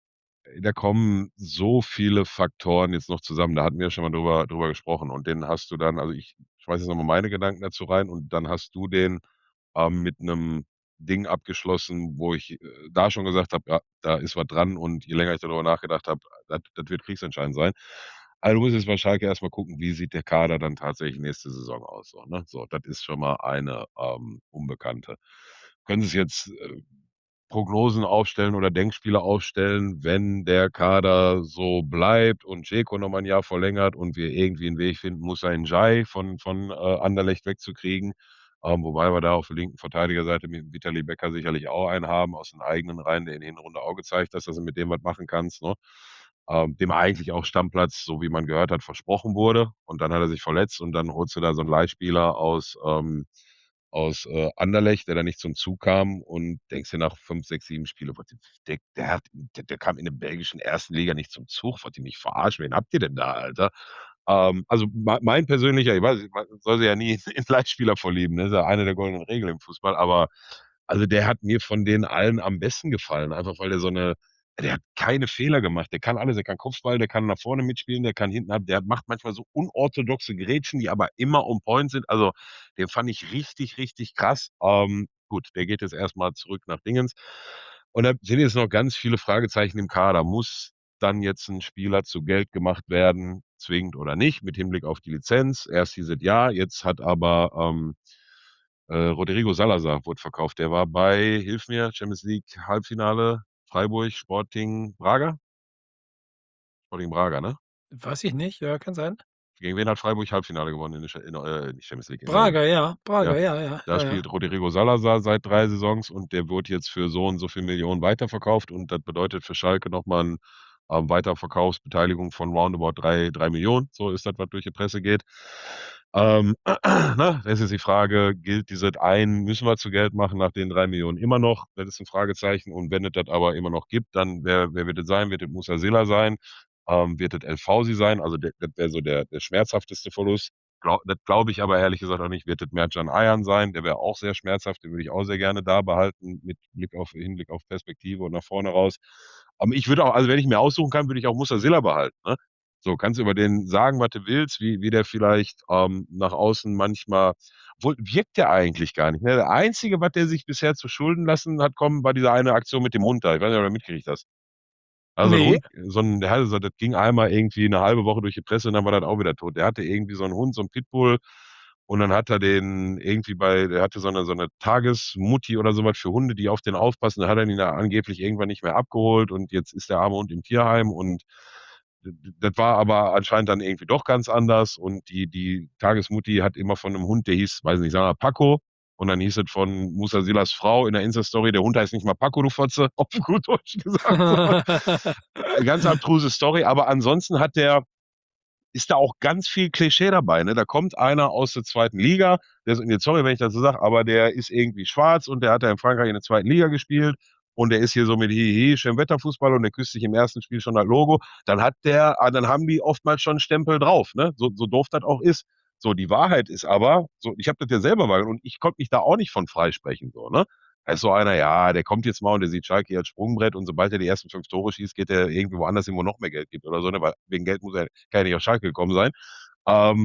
da kommen so viele Faktoren jetzt noch zusammen, da hatten wir ja schon mal drüber drüber gesprochen und den hast du dann also, ich schmeiße jetzt noch mal meine Gedanken dazu rein und dann hast du den, ähm, mit 'nem Ding abgeschlossen, wo ich, äh, da schon gesagt habe: „Ja, da ist was dran.“ Und je länger ich darüber nachgedacht habe, das das wird kriegsentscheidend sein. Also, du musst jetzt bei Schalke erst mal gucken, wie sieht der Kader dann tatsächlich nächste Saison aus so, ne? So, das ist schon mal eine, ähm, Unbekannte. Können sich jetzt, äh, Prognosen aufstellen oder Denkspiele aufstellen, wenn der Kader so bleibt und Dzeko noch mal 'n Jahr verlängert und wir irgendwie 'n Weg finden, Moussa Ndiaye von von, äh, Anderlecht wegzukriegen. Ähm, wobei wir da auf der linken Verteidigerseite mit Vitali Becker sicherlich auch einen haben aus den eigenen Reihen, der in der Hinrunde auch gezeigt hat, dass du mit dem was machen kannst, ne? Ähm, dem eigentlich auch Stammplatz, so wie man gehört hat, versprochen wurde und dann hat er sich verletzt und dann holst du da so 'n Leihspieler aus, ähm aus, äh, Anderlecht, der da nicht zum Zug kam und denkst dir nach fünf, sechs, sieben Spiele: „Was der der hat der der kam in der belgischen ersten Liga nicht zum Zug. Wollt ihr mich verarschen? Wen habt ihr denn da, Alter?“ Ähm, also, mei mein persönlicher ich weiß nicht, man soll sich ja nie in Leihspieler verlieben, ne? Ist ja eine der goldenen Regeln im Fußball, aber also, der hat mir von denen allen am besten gefallen, einfach weil der so 'ne der hat keine Fehler gemacht. Der kann alles, der kann Kopfball, der kann nach vorne mitspielen, der kann hinten ab der macht manchmal so unorthodoxe Grätschen, die aber immer on point sind. Also, den fand ich richtig, richtig krass. Ähm, gut, der geht jetzt erst mal zurück nach Dingens. Und da sind jetzt noch ganz viele Fragezeichen im Kader. Muss dann jetzt 'n Spieler zu Geld gemacht werden, zwingend oder nicht, mit Hinblick auf die Lizenz? Erst hieß es ja, jetzt hat aber, ähm, äh, Rodrigo Salazar wurde verkauft. Der war bei, hilf mir, Champions League Halbfinale, Freiburg, Sporting Braga? Sporting Braga, ne? Weiß ich nicht, ja, kann sein. Gegen wen hat Freiburg Halbfinale gewonnen in der Cha in der, äh, nicht Champions League, in der Braga, ja. ja, Braga, ja, ja, da ja, ja. spielt Rodrigo Salazar seit drei Saisons und der wurde jetzt für so und so viel Millionen weiterverkauft und das bedeutet für Schalke noch mal 'n, ähm, Weiterverkaufsbeteiligung von roundabout drei drei Millionen. So ist das, was durch die Presse geht. Ähm, ne, das ist jetzt die Frage, gilt dieses ein, müssen wir zu Geld machen nach den drei Millionen immer noch? Das ist ein Fragezeichen. Und wenn es das aber immer noch gibt, dann wer, wer wird es sein? Wird es Musa Silla sein? Ähm, wird es El Fausi sein? Also der, das wäre so der, der schmerzhafteste Verlust. Glaub, das glaube ich aber ehrlich gesagt auch nicht. Wird es Mertcan Ayan sein? Der wäre auch sehr schmerzhaft. Den würde ich auch sehr gerne da behalten mit Blick auf, Hinblick auf Perspektive und nach vorne raus. Aber ich würde auch, also wenn ich mir aussuchen kann, würde ich auch Musa Silla behalten. Ne? So, kannst du über den sagen, was du willst, wie, wie der vielleicht ähm, nach außen manchmal, obwohl wirkt der eigentlich gar nicht. Ne? Der Einzige, was der sich bisher zu Schulden lassen hat kommen, war diese eine Aktion mit dem Hund da. Ich weiß nicht, ob du mitgekriegt hast. Also ein Ne. Hund, so ein, der hatte so, das ging einmal irgendwie eine halbe Woche durch die Presse und dann war das auch wieder tot. Der hatte irgendwie so einen Hund, so einen Pitbull und dann hat er den irgendwie bei, der hatte so eine, so eine Tagesmutti oder sowas für Hunde, die auf den aufpassen. Da hat er ihn da angeblich irgendwann nicht mehr abgeholt und jetzt ist der arme Hund im Tierheim und das war aber anscheinend dann irgendwie doch ganz anders und die, die Tagesmutti hat immer von einem Hund, der hieß, weiß nicht, sagen wir Paco und dann hieß es von Musa Silas Frau in der Insta-Story, der Hund heißt nicht mal Paco, du Fotze, auf gut Deutsch gesagt. So. Ganz abstruse Story, aber ansonsten hat der, ist da auch ganz viel Klischee dabei. Ne? Da kommt einer aus der zweiten Liga, der ist, jetzt sorry, wenn ich das so sage, aber der ist irgendwie schwarz und der hat ja in Frankreich in der zweiten Liga gespielt und der ist hier so mit Hihi, schön Wetterfußball und der küsst sich im ersten Spiel schon das Logo. Dann hat der, ah, dann haben die oftmals schon einen Stempel drauf, ne? So, so doof das auch ist. So, die Wahrheit ist aber, so, ich habe das ja selber wahrgenommen und ich konnte mich da auch nicht von freisprechen, so, ne? Da ist so einer, ja, der kommt jetzt mal und der sieht Schalke als Sprungbrett und sobald er die ersten fünf Tore schießt, geht er irgendwie woanders hin, wo noch mehr Geld gibt oder so, ne? Weil wegen Geld muss er, kann er nicht auf Schalke gekommen sein. Ähm,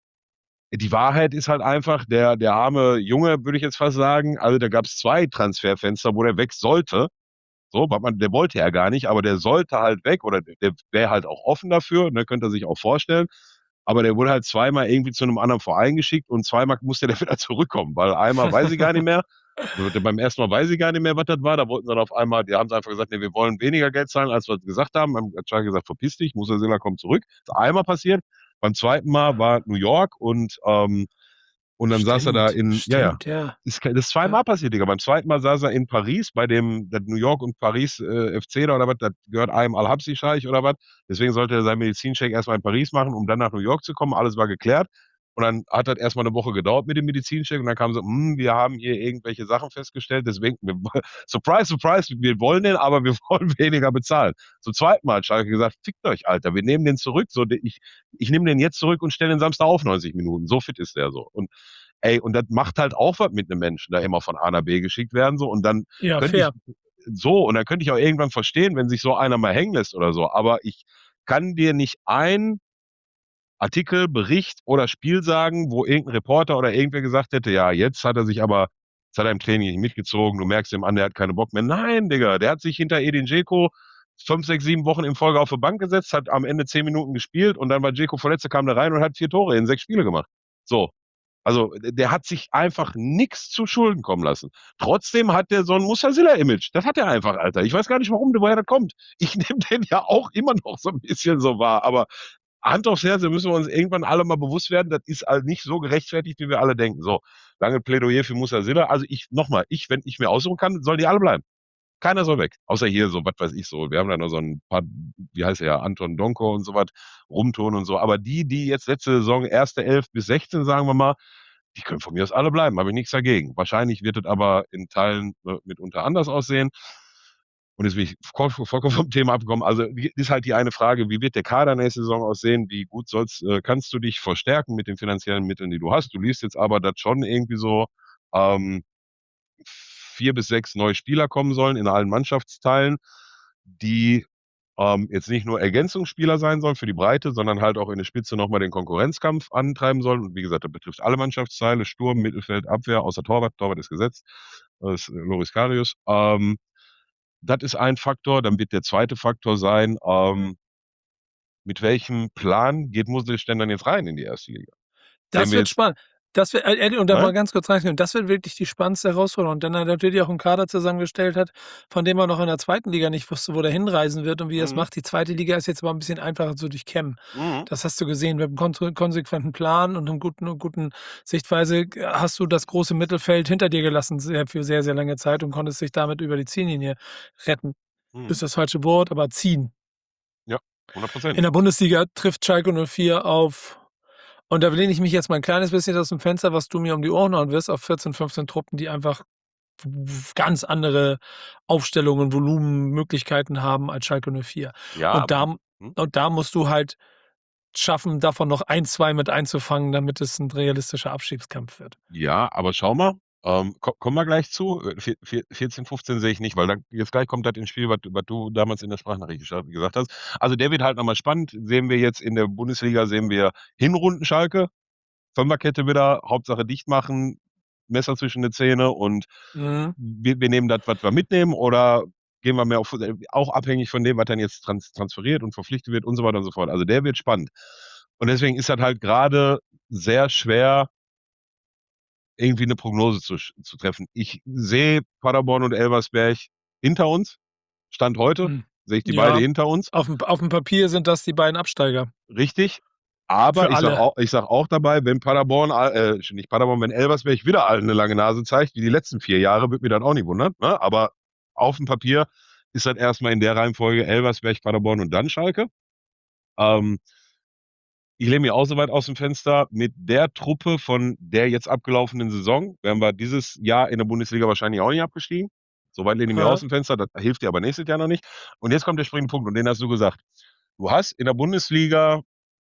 die Wahrheit ist halt einfach, der, der arme Junge, würde ich jetzt fast sagen, also da gab es zwei Transferfenster, wo der weg sollte. So, weil man, der wollte ja gar nicht, aber der sollte halt weg oder der wäre halt auch offen dafür, ne, könnte er sich auch vorstellen. Aber der wurde halt zweimal irgendwie zu einem anderen Verein geschickt und zweimal musste der wieder zurückkommen, weil einmal weiß ich gar nicht mehr. Beim ersten Mal weiß ich gar nicht mehr, was das war. Da wollten sie dann auf einmal, die haben sie einfach gesagt, nee, wir wollen weniger Geld zahlen, als wir gesagt haben. Haben Schalke gesagt, verpiss dich, Musa Silla kommt zurück. Das ist einmal passiert. Beim zweiten Mal war New York und ähm, und dann saß er da Stimmt, in, ja, ja, stimmt, ja. ist, das ist Ja. zweimal passiert, Digga. Beim zweiten Mal saß er in Paris bei dem, das New York und Paris äh, F C da oder was, das gehört einem Al-Habsi-Scheich oder was. Deswegen sollte er seinen Medizincheck erstmal in Paris machen, um dann nach New York zu kommen. Alles war geklärt. Und dann hat das erstmal eine Woche gedauert mit dem Medizincheck und dann kam so, hm, wir haben hier irgendwelche Sachen festgestellt, deswegen, wir, surprise, surprise, wir wollen den, aber wir wollen weniger bezahlen. Zum zweiten Mal hat Schalke gesagt, fickt euch, Alter, wir nehmen den zurück, so, ich, ich nehme den jetzt zurück und stelle den Samstag auf neunzig Minuten. So fit ist der so. Und ey, und das macht halt auch was mit einem Menschen, da immer von A nach B geschickt werden, so. Und dann Ja, könnte ich fair. so, und dann könnte ich auch irgendwann verstehen, wenn sich so einer mal hängen lässt oder so. Aber ich kann dir nicht ein Artikel, Bericht oder Spiel sagen, wo irgendein Reporter oder irgendwer gesagt hätte, ja, jetzt hat er sich aber, jetzt hat er im Training nicht mitgezogen, du merkst ihm an, der hat keine Bock mehr. Nein, Digga, der hat sich hinter Edin Dzeko fünf, sechs, sieben Wochen in Folge auf die Bank gesetzt, hat am Ende zehn Minuten gespielt und dann war Dzeko verletzt, kam da rein und hat vier Tore in sechs Spiele gemacht. So. Also, der hat sich einfach nichts zu Schulden kommen lassen. Trotzdem hat der so ein Musasilla-Image. Das hat er einfach, Alter. Ich weiß gar nicht, warum, woher das kommt. Ich nehme den ja auch immer noch so ein bisschen so wahr, aber Hand aufs Herz, da müssen wir uns irgendwann alle mal bewusst werden, das ist halt nicht so gerechtfertigt, wie wir alle denken. So, lange Plädoyer für Musa Silla. Also ich, nochmal, ich, wenn ich mir aussuchen kann, sollen die alle bleiben. Keiner soll weg. Außer hier so, was weiß ich so. Wir haben da noch so ein paar, wie heißt er ja, Anton Donko und so was, Rumton und so. Aber die, die jetzt letzte Saison, erste elf bis sechzehn, sagen wir mal, die können von mir aus alle bleiben. Habe ich nichts dagegen. Wahrscheinlich wird es aber in Teilen äh, mitunter anders aussehen. Und jetzt bin ich voll- vollkommen vom Thema abgekommen. Also die- ist halt die eine Frage, wie wird der Kader nächste Saison aussehen? Wie gut sollst, äh, kannst du dich verstärken mit den finanziellen Mitteln, die du hast? Du liest jetzt aber, dass schon irgendwie so ähm, vier bis sechs neue Spieler kommen sollen in allen Mannschaftsteilen, die ähm, jetzt nicht nur Ergänzungsspieler sein sollen für die Breite, sondern halt auch in der Spitze nochmal den Konkurrenzkampf antreiben sollen. Und wie gesagt, das betrifft alle Mannschaftsteile, Sturm, Mittelfeld, Abwehr, außer Torwart. Torwart ist gesetzt, das ist Loris Karius. Ähm, das ist ein Faktor. Dann wird der zweite Faktor sein, ähm, mit welchem Plan geht Musil denn dann jetzt rein in die erste Liga? Wenn Das wir wird jetzt, spannend. Das wird, äh, Eddie, und da ne? mal ganz kurz rein, das wird wirklich die spannendste Herausforderung. Denn er natürlich auch einen Kader zusammengestellt hat, von dem er noch in der zweiten Liga nicht wusste, wo der hinreisen wird und wie er es Mhm. macht. Die zweite Liga ist jetzt aber ein bisschen einfacher zu durchkämmen. Mhm. Das hast du gesehen. Mit einem kon- konsequenten Plan und einem guten, guten Sichtweise hast du das große Mittelfeld hinter dir gelassen sehr, für sehr, sehr lange Zeit und konntest dich damit über die Ziellinie retten. Mhm. Ist das falsche Wort, aber ziehen. Ja, hundert Prozent. In der Bundesliga trifft Schalke null vier auf Und da lehne ich mich jetzt mal 'n kleines bisschen aus dem Fenster, was du mir um die Ohren hauen wirst, auf vierzehn, fünfzehn Truppen, die einfach w ganz andere Aufstellungen, Volumen, Möglichkeiten haben als Schalke null vier. Ja, Und aber da hm? und da musst du halt schaffen, davon noch ein, zwei mit einzufangen, damit es 'n realistischer Abstiegskampf wird. Ja, aber schau mal, ähm, ko kommen wir gleich zu. Äh, vier vier vierzehn, fünfzehn sehe ich nicht, weil dann jetzt gleich kommt das ins Spiel, was was du damals in der Sprachnachricht gescha gesagt hast. Also, der wird halt noch mal spannend. Sehen wir jetzt in der Bundesliga sehen wir Hinrunden-Schalke, Fünferkette wieder, Hauptsache dicht machen, Messer zwischen die Zähne und Mhm. wir wir nehmen das, was wir mitnehmen oder gehen wir mehr auf äh, auch abhängig von dem, was dann jetzt trans transferiert und verpflichtet wird und so weiter und so fort. Also, der wird spannend. Und deswegen ist das halt grade sehr schwer irgendwie 'ne Prognose zu sch zu treffen. Ich sehe Paderborn und Elversberg hinter uns. Stand heute Hm, sehe ich die beide ja, hinter uns. auf'm auf'm Papier sind das die beiden Absteiger. Richtig, aber Für ich sage alle. au ich sage auch dabei, wenn Paderborn a äh, nicht Paderborn, wenn Elversberg wieder allen 'ne lange Nase zeigt, wie die letzten vier Jahre, würde mich das auch nicht wundern, ne? Aber auf'm Papier ist das erst mal in der Reihenfolge Elversberg, Paderborn und dann Schalke. Ähm ich lehne mich auch so weit aus'm Fenster. Mit der Truppe von der jetzt abgelaufenen Saison wären wir dieses Jahr in der Bundesliga wahrscheinlich auch nicht abgestiegen. So weit lehne ich mich Aha. aus'm Fenster, das hilft dir aber nächstes Jahr noch nicht. Und jetzt kommt der springende Punkt und den hast du gesagt. Du hast in der Bundesliga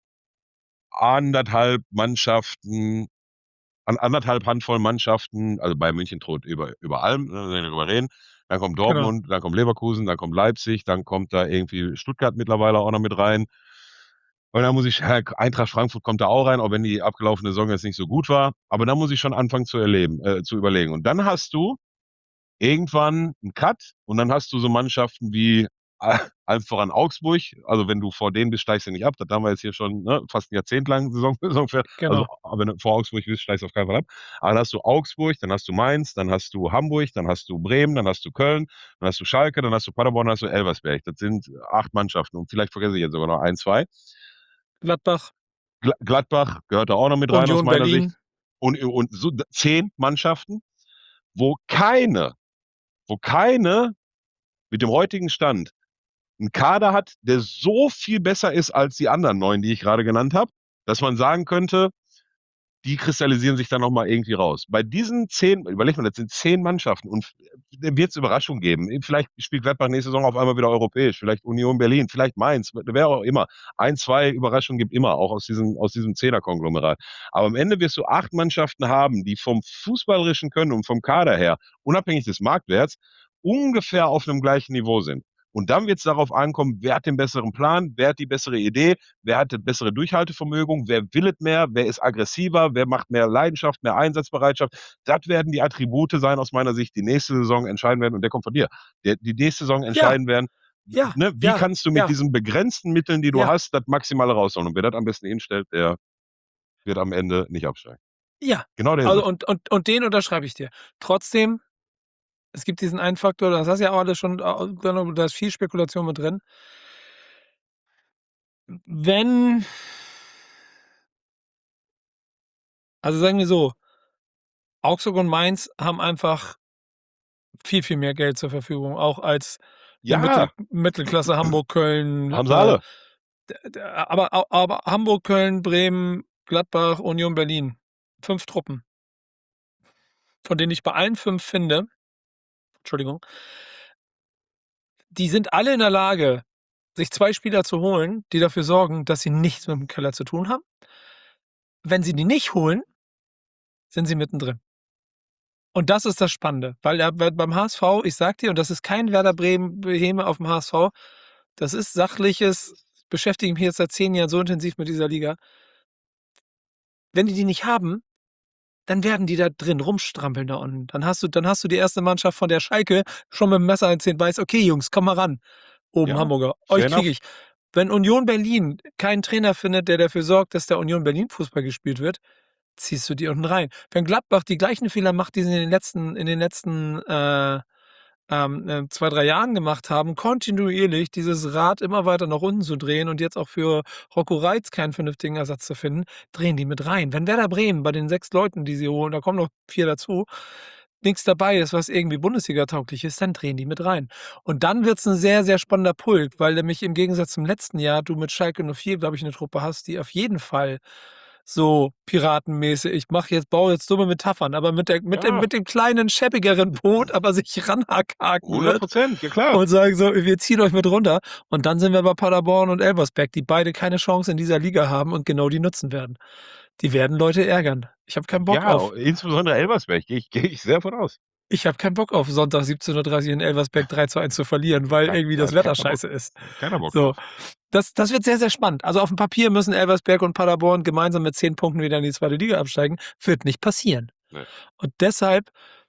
anderthalb Mannschaften an anderthalb Handvoll Mannschaften, also Bayern München thront über über allem, ne, müssen wir nicht drüber reden. Dann kommt Genau. Dortmund, dann kommt Leverkusen, dann kommt Leipzig, dann kommt da irgendwie Stuttgart mittlerweile auch noch mit rein. Und dann muss ich Eintracht Frankfurt kommt da auch rein, auch wenn die abgelaufene Saison jetzt nicht so gut war. Aber da muss ich schon anfangen zu erleben äh, zu überlegen. Und dann hast du irgendwann 'n Cut und dann hast du so Mannschaften wie a allen voran Augsburg. Also, wenn du vor denen bist, steigst du nicht ab. Das haben wir jetzt hier schon, ne, fast 'n Jahrzehnt lang Saison ungefähr. Also, Genau. wenn du vor Augsburg bist, steigst du auf keinen Fall ab. Aber dann hast du Augsburg, dann hast du Mainz, dann hast du Hamburg, dann hast du Bremen, dann hast du Köln, dann hast du Schalke, dann hast du Paderborn, dann hast du Elversberg. Das sind acht Mannschaften und vielleicht vergesse ich jetzt sogar noch ein, zwei. Gladbach. Gla Gladbach gehört da auch noch mit rein aus Union meiner Sicht. Berlin. Und und so d zehn Mannschaften, wo keine wo keine mit dem heutigen Stand 'n Kader hat, der so viel besser ist als die anderen neun, die ich grade genannt habe, dass man sagen könnte, die kristallisieren sich dann noch mal irgendwie raus. Bei diesen zehn überleg mal, das sind zehn Mannschaften und f da wird's Überraschungen geben. Vielleicht spielt Gladbach nächste Saison auf einmal wieder europäisch, vielleicht Union Berlin, vielleicht Mainz, w wer auch immer. ein, zwei Überraschungen gibt immer, auch aus diesem aus diesem Zehner-Konglomerat. Aber am Ende wirst du acht Mannschaften haben, die vom fußballerischen Können und vom Kader her, unabhängig des Marktwerts, ungefähr auf 'nem gleichen Niveau sind. Und dann wird's darauf ankommen, wer hat den besseren Plan, wer hat die bessere Idee, wer hat das bessere Durchhaltevermögen, wer will es mehr, wer ist aggressiver, wer macht mehr Leidenschaft, mehr Einsatzbereitschaft. Das werden die Attribute sein aus meiner Sicht, die nächste Saison entscheiden werden und der kommt von dir. Der die nächste Saison Ja. entscheiden werden, w Ja, ne, wie ja, kannst du mit ja. diesen begrenzten Mitteln, die du Ja. hast, das Maximale rausholen? Und wer das am besten hinstellt, der wird am Ende nicht absteigen. Ja, Genau der ist also es. und und und den unterschreibe ich dir. Trotzdem, es gibt diesen einen Faktor, das hast du ja auch alles schon a da ist viel Spekulation mit drin. W wenn also, sagen wir so Augsburg und Mainz haben einfach viel, viel mehr Geld zur Verfügung, auch als 'ne Mittel Ja. Mittelklasse Hamburg, Köln, Haben sie äh, alle. d d aber a aber Hamburg, Köln, Bremen, Gladbach, Union Berlin. fünf Truppen. Von denen ich bei allen fünf finde Entschuldigung die sind alle in der Lage, sich zwei Spieler zu holen, die dafür sorgen, dass sie nichts mit dem Keller zu tun haben. Wenn sie die nicht holen sind sie mittendrin. Und das ist das Spannende, weil er bei beim HSV, ich sage dir, und das ist kein Werder Bremen-Geheme auf'm HSV, das ist sachliches beschäftige mich jetzt seit zehn Jahren so intensiv mit dieser Liga. Wenn die die nicht haben, dann werden die da drin rumstrampeln da unten. Dann hast du dann hast du die erste Mannschaft von der Schalke schon mit'm Messer in Zähnen, weiß: „Okay, Jungs, kommt mal ran, oben Ja, Hamburger, fair euch kriege enough. ich.“ Wenn Union Berlin keinen Trainer findet, der dafür sorgt, dass da Union Berlin Fußball gespielt wird, ziehst du die unten rein. Wenn Gladbach die gleichen Fehler macht, die sie in den letzten in den letzten, äh, ähm, äh, zwei, drei Jahren gemacht haben, kontinuierlich dieses Rad immer weiter nach unten zu drehen und jetzt auch für Rocco Reitz keinen vernünftigen Ersatz zu finden, drehen die mit rein. Wenn Werder Bremen bei den sechs Leuten, die sie holen, da kommen noch vier dazu, nix dabei ist, was irgendwie bundesligatauglich ist, dann drehen die mit rein. Und dann wird's 'n sehr, sehr spannender Pulk, weil nämlich im Gegensatz zum letzten Jahr du mit Schalke null vier, glaube ich, 'ne Truppe hast, die auf jeden Fall so piratenmäßig. Ich mache jetzt, baue jetzt dumme Metaphern, aber mit, der, mit, dem, Ja, mit dem kleinen, schäbigeren Boot, aber sich ranhaken hundert wird Prozent, ja klar. und sagen so, wir ziehen euch mit runter. Und dann sind wir bei Paderborn und Elversberg, die beide keine Chance in dieser Liga haben und genau die nutzen werden. Die werden Leute ärgern. Ich habe keinen Bock Ja, auf. insbesondere Elversberg, gehe ich, gehe ich sehr von aus. Ich habe keinen Bock auf Sonntag siebzehn Uhr dreißig in Elversberg drei zu eins zu verlieren, weil Kein, irgendwie da das hat Wetter keiner Bock. scheiße ist. Keiner Bock So, drauf. das, das wird sehr, sehr spannend. Also auf dem Papier müssen Elversberg und Paderborn gemeinsam mit zehn Punkten wieder in die zweite Liga absteigen. Wird nicht passieren. Nee. Und deshalb,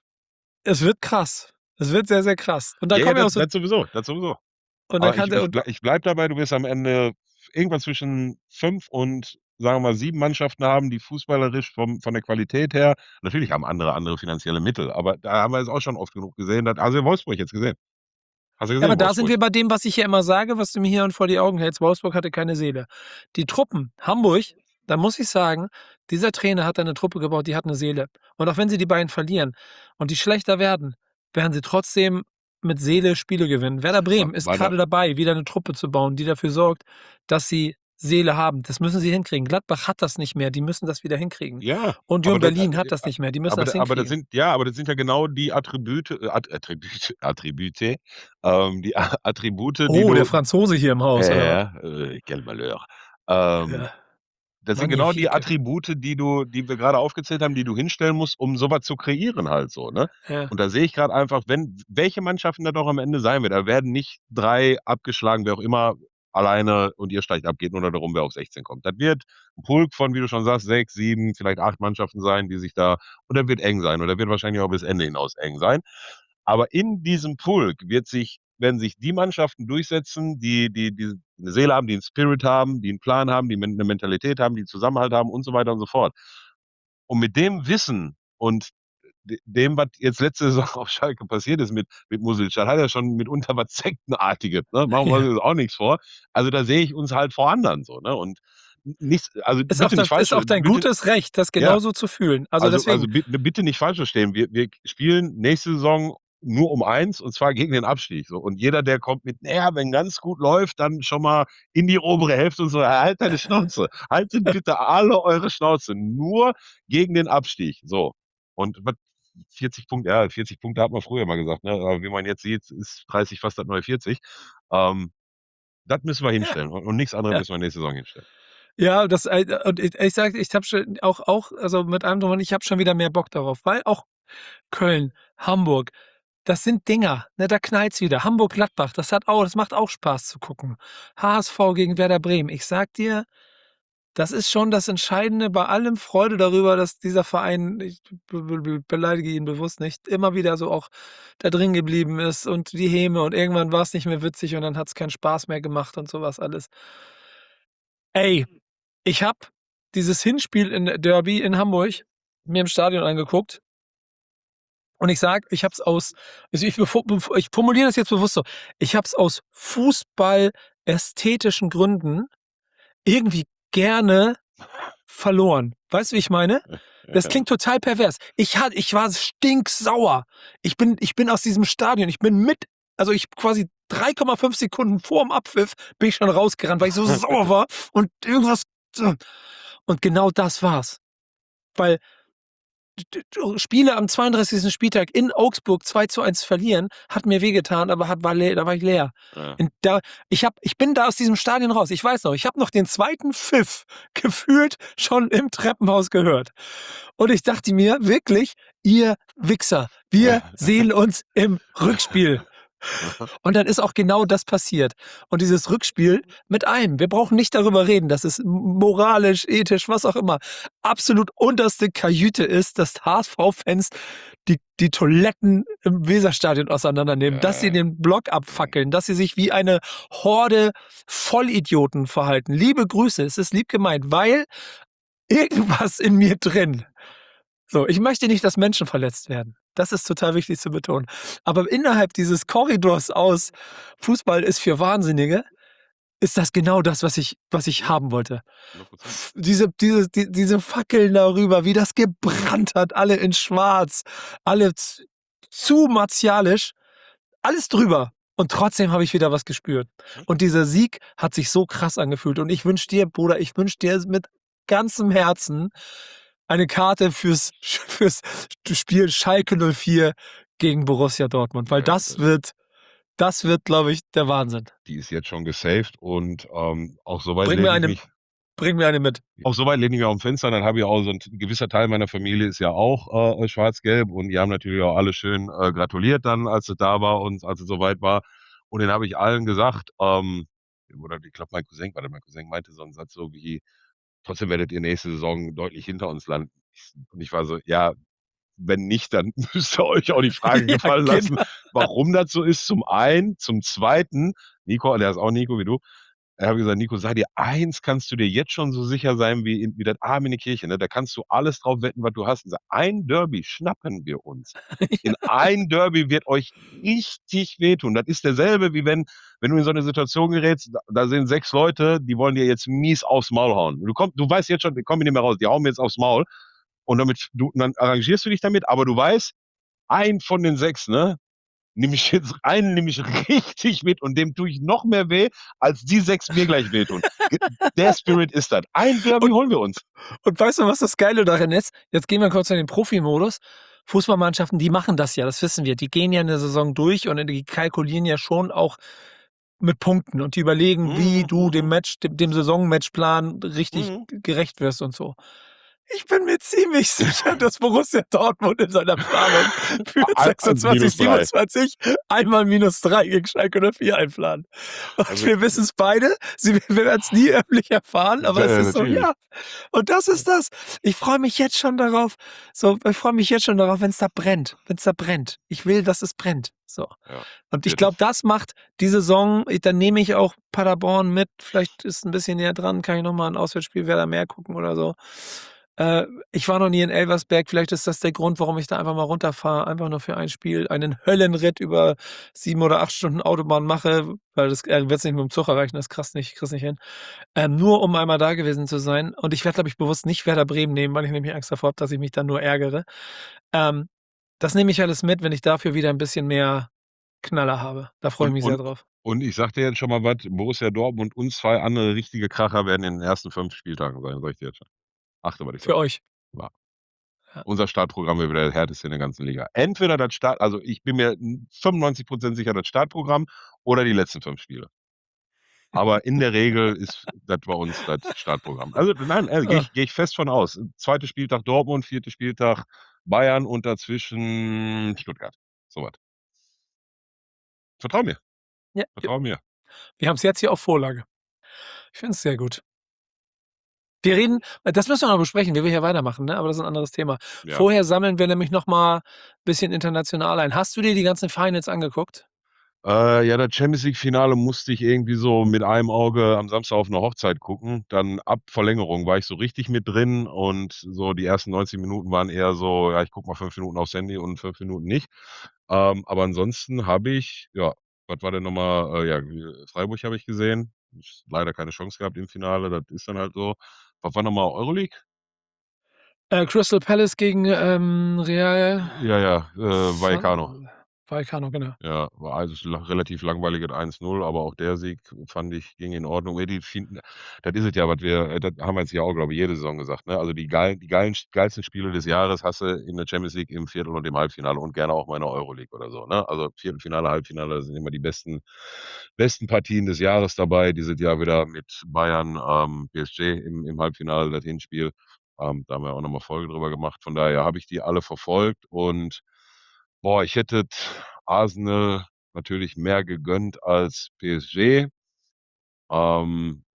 es wird krass. Es wird sehr, sehr krass. Und dann Ja, ja, kommen ja auch das, so. das sowieso, das sowieso. Und dann Aber kann ich, der. ich, bleib, ich bleib dabei, du wirst am Ende irgendwas zwischen fünf und, sagen wir mal, sieben Mannschaften haben, die fußballerisch vom, von der Qualität her, natürlich haben andere andere finanzielle Mittel, aber da haben wir es auch schon oft genug gesehen. Dass, also in Wolfsburg jetzt gesehen. Hast du Ja, gesehen, aber da sind Wolfsburg? wir bei dem, was ich hier immer sage, was du mir hier und vor die Augen hältst. Wolfsburg hatte keine Seele. Die Truppen, Hamburg, da muss ich sagen, dieser Trainer hat eine Truppe gebaut, die hat eine Seele. Und auch wenn sie die beiden verlieren und die schlechter werden, werden sie trotzdem mit Seele Spiele gewinnen. Werder War, Bremen ist war da, gerade dabei, wieder eine Truppe zu bauen, die dafür sorgt, dass sie Seele haben. Das müssen sie hinkriegen. Gladbach hat das nicht mehr, die müssen das wieder hinkriegen. ja, aber Union das, Berlin hat das nicht mehr, die müssen aber, das da- aber das hinkriegen. sind, ja, aber das sind ja genau die Attribute, äh, Att- Attribute, Attribute, ähm, die A- Attribute, die Oh, der du, Franzose hier im Haus, oder was? äh, äh, quel malheur. Ähm, Ja, Das sind genau die magnifique. Attribute, die du, die wir gerade aufgezählt haben, die du hinstellen musst, um sowas zu kreieren halt so, ne? Ja. Und da sehe ich gerade einfach, wenn, welche Mannschaften da doch am Ende sein wird, da werden nicht drei abgeschlagen, wer auch immer alleine und ihr steigt ab, geht nur darum, wer auf sechzehn kommt. Das wird ein Pulk von, wie du schon sagst, sechs, sieben, vielleicht acht Mannschaften sein, die sich da, und der wird eng sein, oder wird wahrscheinlich auch bis Ende hinaus eng sein. Aber in diesem Pulk wird sich, werden sich die Mannschaften durchsetzen, die, die, die eine Seele haben, die einen Spirit haben, die einen Plan haben, die eine Mentalität haben, die einen Zusammenhalt haben und so weiter und so fort. Und mit dem Wissen und de- dem, was jetzt letzte Saison auf Schalke passiert ist mit, mit Musilc, hat er schon mitunter was Sektenartiges, ne? Machen wir Ja. uns auch nichts vor. Also da sehe ich uns halt vor anderen so, ne? Und nichts, also Ist auch, bitte nicht das, falsch, ist auch dein bitte, gutes Recht, das ja, genauso zu fühlen. Also also, also deswegen, bitte, bitte nicht falsch verstehen. Wir, wir spielen nächste Saison nur um eins und zwar gegen den Abstieg. So. Und jeder, der kommt mit, naja, wenn ganz gut läuft, dann schon mal in die obere Hälfte und so, halt deine Schnauze. Haltet bitte alle eure Schnauze. Nur gegen den Abstieg. So. Und was, vierzig Punkte, ja, vierzig Punkte hat man früher mal gesagt, ne? Aber wie man jetzt sieht, ist dreißig fast das neue vierzig. Ähm, das müssen wir ja, hinstellen. Und, und nichts anderes ja. müssen wir nächste Saison hinstellen. Ja, das, äh, und ich, ich sage, ich habe schon auch, auch, also mit einem drum und ich habe schon wieder mehr Bock darauf, weil auch Köln, Hamburg, das sind Dinger, ne, da knallt's wieder. Hamburg-Gladbach, das hat auch, das macht auch Spaß zu gucken. H S V gegen Werder Bremen. Ich sag dir, das ist schon das Entscheidende bei allem Freude darüber, dass dieser Verein, ich be be beleidige ihn bewusst nicht, immer wieder so auch da drin geblieben ist und die Häme und irgendwann war es nicht mehr witzig und dann hat es keinen Spaß mehr gemacht und sowas alles. Ey, ich habe dieses Hinspiel in Derby in Hamburg mir im Stadion angeguckt und ich sage, ich habe es aus, also ich, ich formuliere das jetzt bewusst so, ich habe es aus fußballästhetischen Gründen irgendwie gerne verloren. Weißt du, wie ich meine? Das klingt total pervers. Ich, hat, ich war stinksauer. Ich bin, ich bin aus diesem Stadion, ich bin mit, also ich quasi drei Komma fünf Sekunden vorm Abpfiff bin ich schon rausgerannt, weil ich so sauer war und irgendwas. Und genau das war's. Weil Spiele am zweiunddreißigsten Spieltag in Augsburg zwei zu eins verlieren, hat mir wehgetan, aber hat, war leer, da war ich leer. Ja. Und da, ich, hab, ich bin da aus diesem Stadion raus. Ich weiß noch, ich habe noch den zweiten Pfiff gefühlt schon im Treppenhaus gehört. Und ich dachte mir wirklich, ihr Wichser, wir sehen uns im Rückspiel. Und dann ist auch genau das passiert. Und dieses Rückspiel mit einem, wir brauchen nicht darüber reden, dass es moralisch, ethisch, was auch immer, absolut unterste Kajüte ist, dass H S V-Fans die, die Toiletten im Weserstadion auseinandernehmen, dass sie den Block abfackeln, dass sie sich wie eine Horde Vollidioten verhalten. Liebe Grüße, es ist lieb gemeint, weil irgendwas in mir drin. So, ich möchte nicht, dass Menschen verletzt werden. Das ist total wichtig zu betonen. Aber innerhalb dieses Korridors aus Fußball ist für Wahnsinnige, ist das genau das, was ich, was ich haben wollte. hundert Prozent. Diese, diese, die, diese Fackeln darüber, wie das gebrannt hat, alle in schwarz, alle z- zu martialisch, alles drüber. Und trotzdem habe ich wieder was gespürt. Und dieser Sieg hat sich so krass angefühlt. Und ich wünsche dir, Bruder, ich wünsche dir mit ganzem Herzen eine Karte fürs fürs Spiel Schalke null vier gegen Borussia Dortmund, weil Ja, das das wird das wird, glaube ich, der Wahnsinn. Die ist jetzt schon gesaved und, ähm, auch so weit Bring mir lehne ich eine mich bring mir eine mit. auch so weit lehne ich mich aufm Fenster, dann habe ich auch so 'n t gewisser Teil meiner Familie ist ja auch, äh, schwarz-gelb und die haben natürlich auch alle schön, äh, gratuliert dann, als es da war und als es so weit war. Und dann habe ich allen gesagt, ähm oder ich glaube, mein Cousin warte, mein Cousin meinte so 'n Satz so wie: „Trotzdem werdet ihr nächste Saison deutlich hinter uns landen.“ Ich und ich war so: „Ja, wenn nicht, dann müsst ihr euch auch die Frage Ja, gefallen lassen, genau. warum das so ist, zum einen. Zum Zweiten, Nico, der heißt auch Nico wie du, da habe ich gesagt: „Nico, sage dir, eins kannst du dir jetzt schon so sicher sein wie in wie das Amen in die Kirche, ne? Da kannst du alles drauf wetten, was du hast.“ Ich sage: „Ein Derby schnappen wir uns. In Ja. ein Derby wird euch richtig wehtun.“ Das ist derselbe, wie wenn wenn du in so 'ne Situation gerätst, da da sind sechs Leute, die wollen dir jetzt mies aufs Maul hauen. Du komm du weißt jetzt schon, die kommen hier nicht mehr raus, die hauen mir jetzt aufs Maul. Und damit du dann arrangierst du dich damit, aber du weißt, einen von den sechs, ne, nehme ich jetzt einen nehme ich richtig mit und dem tue ich noch mehr weh, als die sechs mir gleich wehtun. G der Spirit ist das. Ein Derby Und holen wir uns. und weißt du, was das Geile daran ist? Jetzt gehen wir kurz in den Profimodus. Fußballmannschaften, die machen das ja, das wissen wir. Die gehen ja 'ne Saison durch und, äh, die kalkulieren ja schon auch mit Punkten und die überlegen, wie Mhm, du dem mhm. Match dem dem Saisonmatchplan richtig Mhm. g gerecht wirst und so. Ich bin mir ziemlich sicher, dass Borussia Dortmund in seiner Planung für A eins sechsundzwanzig, minus drei. siebenundzwanzig einmal minus drei gegen Schalke null vier einplanen. Und Also wir wissen's beide. Sie wir werden's nie öffentlich erfahren, aber es Ja, ist so, natürlich. ja. Und das ist das. Ich freue mich jetzt schon darauf so, ich freue mich jetzt schon darauf, wenn's da brennt wenn's da brennt. Ich will, dass es brennt, so. Ja, Und ich wird glaube, es. das macht die Saison i dann nehme ich auch Paderborn mit. Vielleicht ist 'n bisschen näher dran, kann ich noch mal 'n Auswärtsspiel Werder mehr gucken oder so. Äh, ich war noch nie in Elversberg, vielleicht ist das der Grund, warum ich da einfach mal runterfahre, einfach nur für ein Spiel, einen Höllenritt über sieben oder acht Stunden Autobahn mache, weil das er wird's nicht mit'm Zug erreichen, das krass nicht kriegst nicht hin. Ähm, nur um einmal da gewesen zu sein. Und ich werde, glaube ich, bewusst nicht Werder Bremen nehmen, weil ich nämlich Angst davor habe, dass ich mich dann nur ärgere. Ähm, das nehme ich alles mit, wenn ich dafür wieder 'n bisschen mehr Knaller habe. Da freue ich Und mich sehr und drauf. und ich sage dir jetzt schon mal was, Borussia Dortmund und zwei andere richtige Kracher werden in den ersten fünf Spieltagen sein, sage ich dir jetzt schon. Achte, was ich Für sage. euch. Ja. Ja. Unser Startprogramm wird wieder das härteste in der ganzen Liga. Entweder das Start also, ich bin mir n fünfundneunzig Prozent sicher, das Startprogramm oder die letzten fünf Spiele. Aber in der Regel ist das bei uns das Startprogramm. Also, nein, äh, gehe Ah. ich gehe ich fest von aus. zweite Spieltag Dortmund, vierte Spieltag Bayern und dazwischen Stuttgart. So was. Vertrau mir. Ja, j Vertrau mir. wir haben's jetzt hier auf Vorlage. Ich finde es sehr gut. Wir reden das müssen wir noch besprechen, wie wir hier weitermachen, ne, aber das ist 'n anderes Thema. Ja. Vorher sammeln wir nämlich noch mal bisschen international ein. Hast du dir die ganzen Finals angeguckt? Äh, ja, das Champions League-Finale musste ich irgendwie so mit einem Auge am Samstag auf 'ne Hochzeit gucken. Dann ab Verlängerung war ich so richtig mit drin und so die ersten neunzig Minuten waren eher so: „Ja, ich gucke mal fünf Minuten aufs Handy und fünf Minuten nicht.“ Ähm, aber ansonsten habe ich ja, was war denn noch mal? Äh, ja, äh, Freiburg habe ich gesehen. Sch leider keine Chance gehabt im Finale, das ist dann halt so. Was war noch mal Euroleague? Äh, Crystal Palace gegen, ähm, Real Ja, ja, äh, Vallecano. San Vallecano, genau. Ja, war alles la relativ langweiliges eins null, aber auch der Sieg fand ich, ging in Ordnung. Ja, die fin das ist es ja, was wir äh, das haben wir jetzt hier auch, glaube ich, jede Saison gesagt, ne? Also, die geilen die geilen geilsten Spiele des Jahres hast du in der Champions League im Viertel und im Halbfinale und gerne auch mal in der Euroleague oder so, ne? Also, Viertelfinale, Halbfinale sind immer die besten besten Partien des Jahres dabei. Dieses Jahr wieder mit Bayern, ähm, P S G im im Halbfinale, das Hinspiel. Ähm, da haben wir auch noch mal Folge drüber gemacht. Von daher habe ich die alle verfolgt und, boah, ich hätte t Arsenal natürlich mehr gegönnt als P S G. Ähm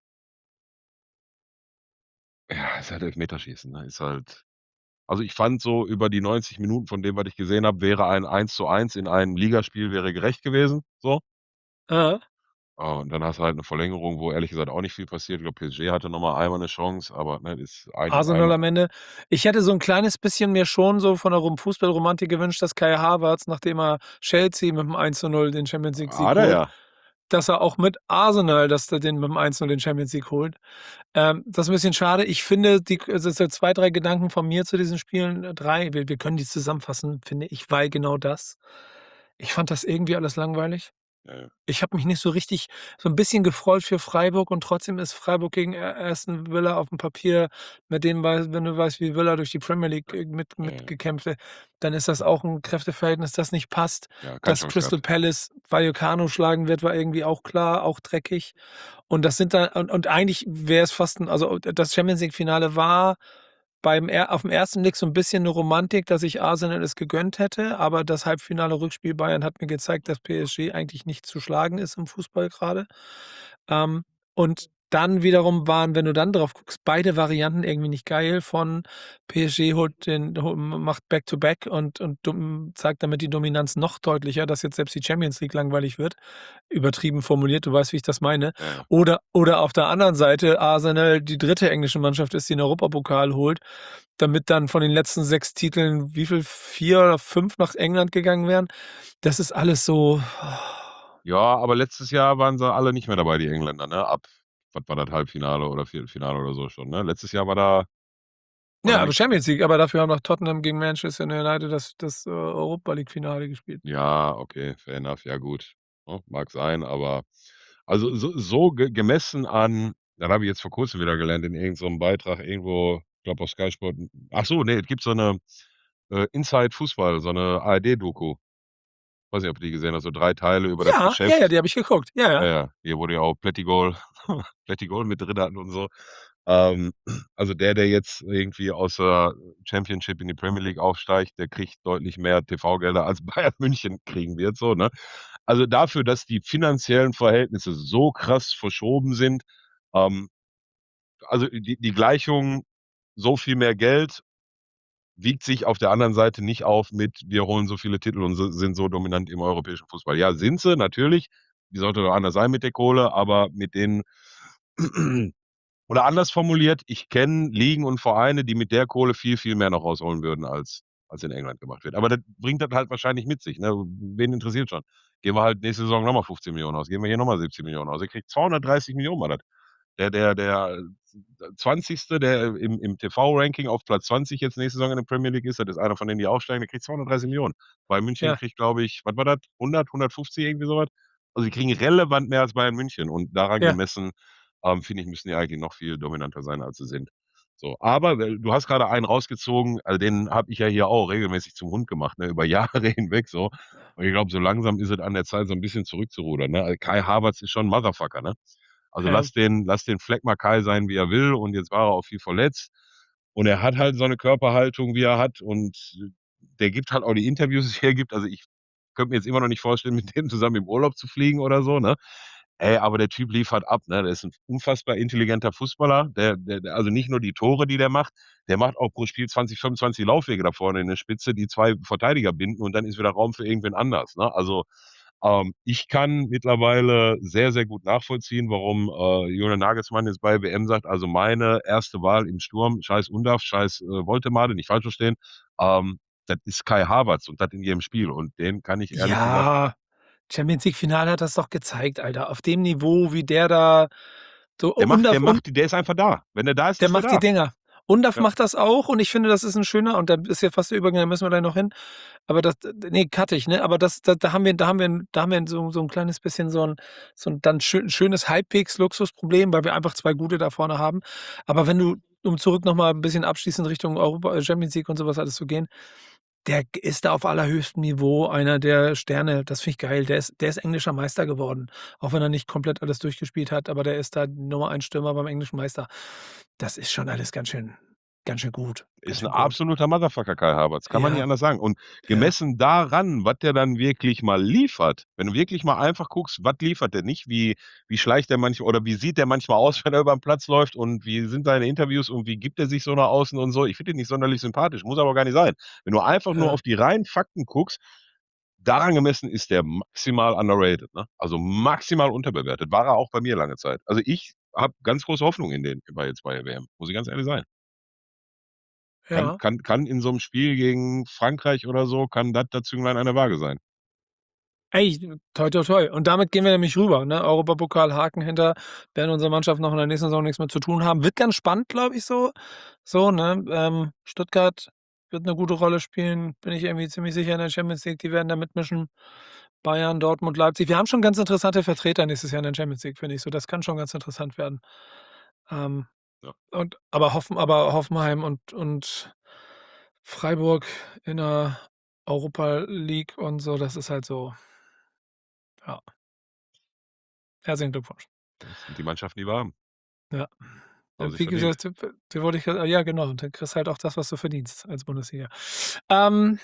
Ja, ist halt Elfmeterschießen, ne? Ist halt also, ich fand so über die neunzig Minuten von dem, was ich gesehen habe, wäre ein eins zu eins in einem Ligaspiel wäre gerecht gewesen, so. Aha. Ah, und dann hast du halt 'ne Verlängerung, wo ehrlich gesagt auch nicht viel passiert. Ich glaube, P S G hatte noch mal einmal 'ne Chance, aber, ne, ist ein und Arsenal einmal am Ende. Ich hätte so 'n kleines bisschen mir schon so von der rom Fußballromantik gewünscht, dass Kai Havertz, nachdem er Chelsea mit'm eins zu null den Champions League Sieg Hat er holt, ja. dass er auch mit Arsenal, dass der den mit'm eins null den Champions League holt. Ähm, das ist 'n bisschen schade. Ich finde, die k also, so zwei, drei Gedanken von mir zu diesen Spielen, äh, drei. Wir wir können die zusammenfassen, finde ich, weil genau das. Ich fand das irgendwie alles langweilig. Ja, ja. Ich habe mich nicht so richtig so 'n bisschen gefreut für Freiburg und trotzdem ist Freiburg gegen A Aston Villa aufm Papier mit denen wei wenn du weißt, wie Villa durch die Premier League, äh, mit Ja, ja. mitgekämpft hat, dann ist das auch 'n Kräfteverhältnis, das nicht passt. Ja, keine Dass Chance Crystal gehabt. Palace Vallecano schlagen wird, war irgendwie auch klar, auch dreckig. Und das sind da und und eigentlich wäre es fast 'n also, das Champions-League-Finale war beim er aufm ersten Blick so 'n bisschen 'ne Romantik, dass ich Arsenal es gegönnt hätte, aber das Halbfinale-Rückspiel Bayern hat mir gezeigt, dass P S G eigentlich nicht zu schlagen ist im Fußball grade. Ähm, und dann wiederum waren, wenn du dann drauf guckst, beide Varianten irgendwie nicht geil von P S G holt den ho m macht Back to Back und und dum zeigt damit die Dominanz noch deutlicher, dass jetzt selbst die Champions League langweilig wird. Übertrieben formuliert, du weißt, wie ich das meine. Ja, ja. Oder oder auf der anderen Seite Arsenal die dritte englische Mannschaft ist, die 'n Europapokal holt, damit dann von den letzten sechs Titeln wie viel, vier oder fünf nach England gegangen wären. Das ist alles so Ja, aber letztes Jahr waren sie alle nicht mehr dabei, die Engländer, ne? Ab was war das, Halbfinale oder Viertelfinale oder so schon, ne? Letztes Jahr war da war da Ja, aber nix. Champions League, aber dafür haben doch Tottenham gegen Manchester United das das, äh, Europa-League-Finale gespielt. Ja, okay, fair enough. Ja gut, ne, mag sein, aber also, so so ge gemessen an das habe ich jetzt vor Kurzem wieder gelernt in irgend so 'nem Beitrag irgendwo, ich glaube auf Sky Sport. Ach so, ne, es gibt so 'ne, äh, Inside Fußball, so 'ne A R D-Doku. Weiß nicht, ob du die gesehen hast, so drei Teile über das Ja, ja, ja, Geschäft. die habe ich geguckt. Ja, Ja, ja. ja, hier, wo die auch Plettigol Plettigol mit drin hatten und so. Ähm, also der, der jetzt irgendwie aus der Championship in die Premier League aufsteigt, der kriegt deutlich mehr TV-Gelder als Bayern München kriegen wird so, ne? Also dafür, dass die finanziellen Verhältnisse so krass verschoben sind, ähm also die die Gleichung, so viel mehr Geld wiegt sich auf der anderen Seite nicht auf mit: „Wir holen so viele Titel und si sind so dominant im europäischen Fußball.“ Ja, sind sie, natürlich. Die sollte doch anders sein mit der Kohle, aber mit den oder anders formuliert, ich kenne Ligen und Vereine, die mit der Kohle viel, viel mehr noch rausholen würden, als als in England gemacht wird. Aber das bringt das halt wahrscheinlich mit sich, ne? Wen interessiert's schon? Geben wir halt nächste Saison noch mal fünfzehn Millionen aus, geben wir hier noch mal siebzehn Millionen aus. Er kriegt zweihundertdreißig Millionen war das. Der der der Zwanzigste, der im im TV-Ranking auf Platz zwanzig jetzt nächste Saison in der Premier League ist, das ist einer von denen, die aufsteigen, der kriegt zweihundertdreißig Millionen. Bayern München Ja. kriegt, glaube ich was war das? hundert, hundertfünfzig, irgendwie so was. Also, die kriegen relevant mehr als Bayern München und daran Ja. gemessen, ähm, finde ich, müssen die eigentlich noch viel dominanter sein, als sie sind. So, aber weil du hast grade einen rausgezogen, also den habe ich ja hier auch regelmäßig zum Hund gemacht, ne, über Jahre hinweg so. Und ich glaube, so langsam ist es an der Zeit, so 'n bisschen zurückzurudern, ne? Kai Havertz ist schon 'n Motherfucker, ne? Also Ja. lass den lass den Fleck mal Kai sein, wie er will und jetzt war er auch viel verletzt. Und er hat halt so 'ne Körperhaltung, wie er hat und der gibt halt auch die Interviews, die er gibt. Also, ich könnte mir jetzt immer noch nicht vorstellen, mit dem zusammen im Urlaub zu fliegen oder so, ne? Ey, aber der Typ liefert ab, ne? Der ist 'n unfassbar intelligenter Fußballer. Der der der also nicht nur die Tore, die der macht, der macht auch pro Spiel zwanzig, fünfundzwanzig Laufwege da vorne in der Spitze, die zwei Verteidiger binden und dann ist wieder Raum für irgendwen anders, ne? Also, ähm, ich kann mittlerweile sehr, sehr gut nachvollziehen, warum, äh, Julian Nagelsmann jetzt bei W M sagt: „Also meine erste Wahl im Sturm, scheiß Undav, scheiß, äh, Woltemade, nicht falsch verstehen, ähm, das ist Kai Havertz und das in jedem Spiel.“ Und den kann ich ehrlich gesagt Ja, Champions-League-Finale hat das doch gezeigt, Alter. Auf dem Niveau, wie der da so Der macht der Undav und macht der ist einfach da. Wenn der da ist, Der ist der macht die da. Dinger. Undav Ja. macht das auch und ich finde, das ist 'n schöner und da ist ja fast der Übergang, da müssen wir gleich noch hin. Aber das d ne, cutte ich, ne? Aber das da da haben wir da haben wir 'n da haben wir so so 'n kleines bisschen so 'n so 'n dann schön schönes halbwegs Luxusproblem, weil wir einfach zwei Gute da vorne haben. Aber wenn du um zurück noch mal 'n bisschen abschließend Richtung Europa äh, Champions League und so was alles zu gehen, der g ist da auf allerhöchstem Niveau einer der Sterne. Das finde ich geil. Der ist der ist englischer Meister geworden, auch wenn er nicht komplett alles durchgespielt hat, aber der ist da Nummer eins Stürmer beim englischen Meister. Das ist schon alles ganz schön ganz schön gut, ganz Ist 'n schön gut. absoluter Motherfucker, Kai Havertz, kann man nicht Ja. anders sagen. Und Ja. gemessen daran, was der dann wirklich mal liefert, wenn du wirklich mal einfach guckst, was liefert der nicht, wie wie schleicht der manchmal oder wie sieht der manchmal aus, wenn er über 'n Platz läuft und wie sind seine Interviews und wie gibt er sich so nach außen und so. Ich finde ihn nicht sonderlich sympathisch, muss aber gar nicht sein. Wenn du einfach nur Ja. auf die reinen Fakten guckst, daran gemessen ist der maximal underrated, ne? Also maximal unterbewertet. War er auch bei mir lange Zeit. Also, ich habe ganz große Hoffnung in den bei jetzt bei der W M, muss ich ganz ehrlich sein. Kann Ja. kann kann in so 'nem Spiel gegen Frankreich oder so kann das das Zünglein an der Waage sein. Ey, toi, toi, toi. Und damit gehen wir nämlich rüber, ne? Europapokal, Haken hinter, werden unsere Mannschaft noch in der nächsten Saison nix mehr zu tun haben. Wird ganz spannend, glaube ich so so, ne? Ähm, Stuttgart wird 'ne gute Rolle spielen, bin ich irgendwie ziemlich sicher in der Champions League, die werden da mitmischen. Bayern, Dortmund, Leipzig. Wir haben schon ganz interessante Vertreter nächstes Jahr in der Champions League, finde ich so. Das kann schon ganz interessant werden. Ähm, Ja. und aber Hoffen aber Hoffenheim und und Freiburg in der Europa League und so, das ist halt so ja. Herzlichen Glückwunsch. Das sind die Mannschaften, die wir haben. Ja. Haben Äh, sich wie verdient. gesagt, w dir wollte ich grad ja genau, und dann kriegst halt auch das, was du verdienst als Bundesliga. Ähm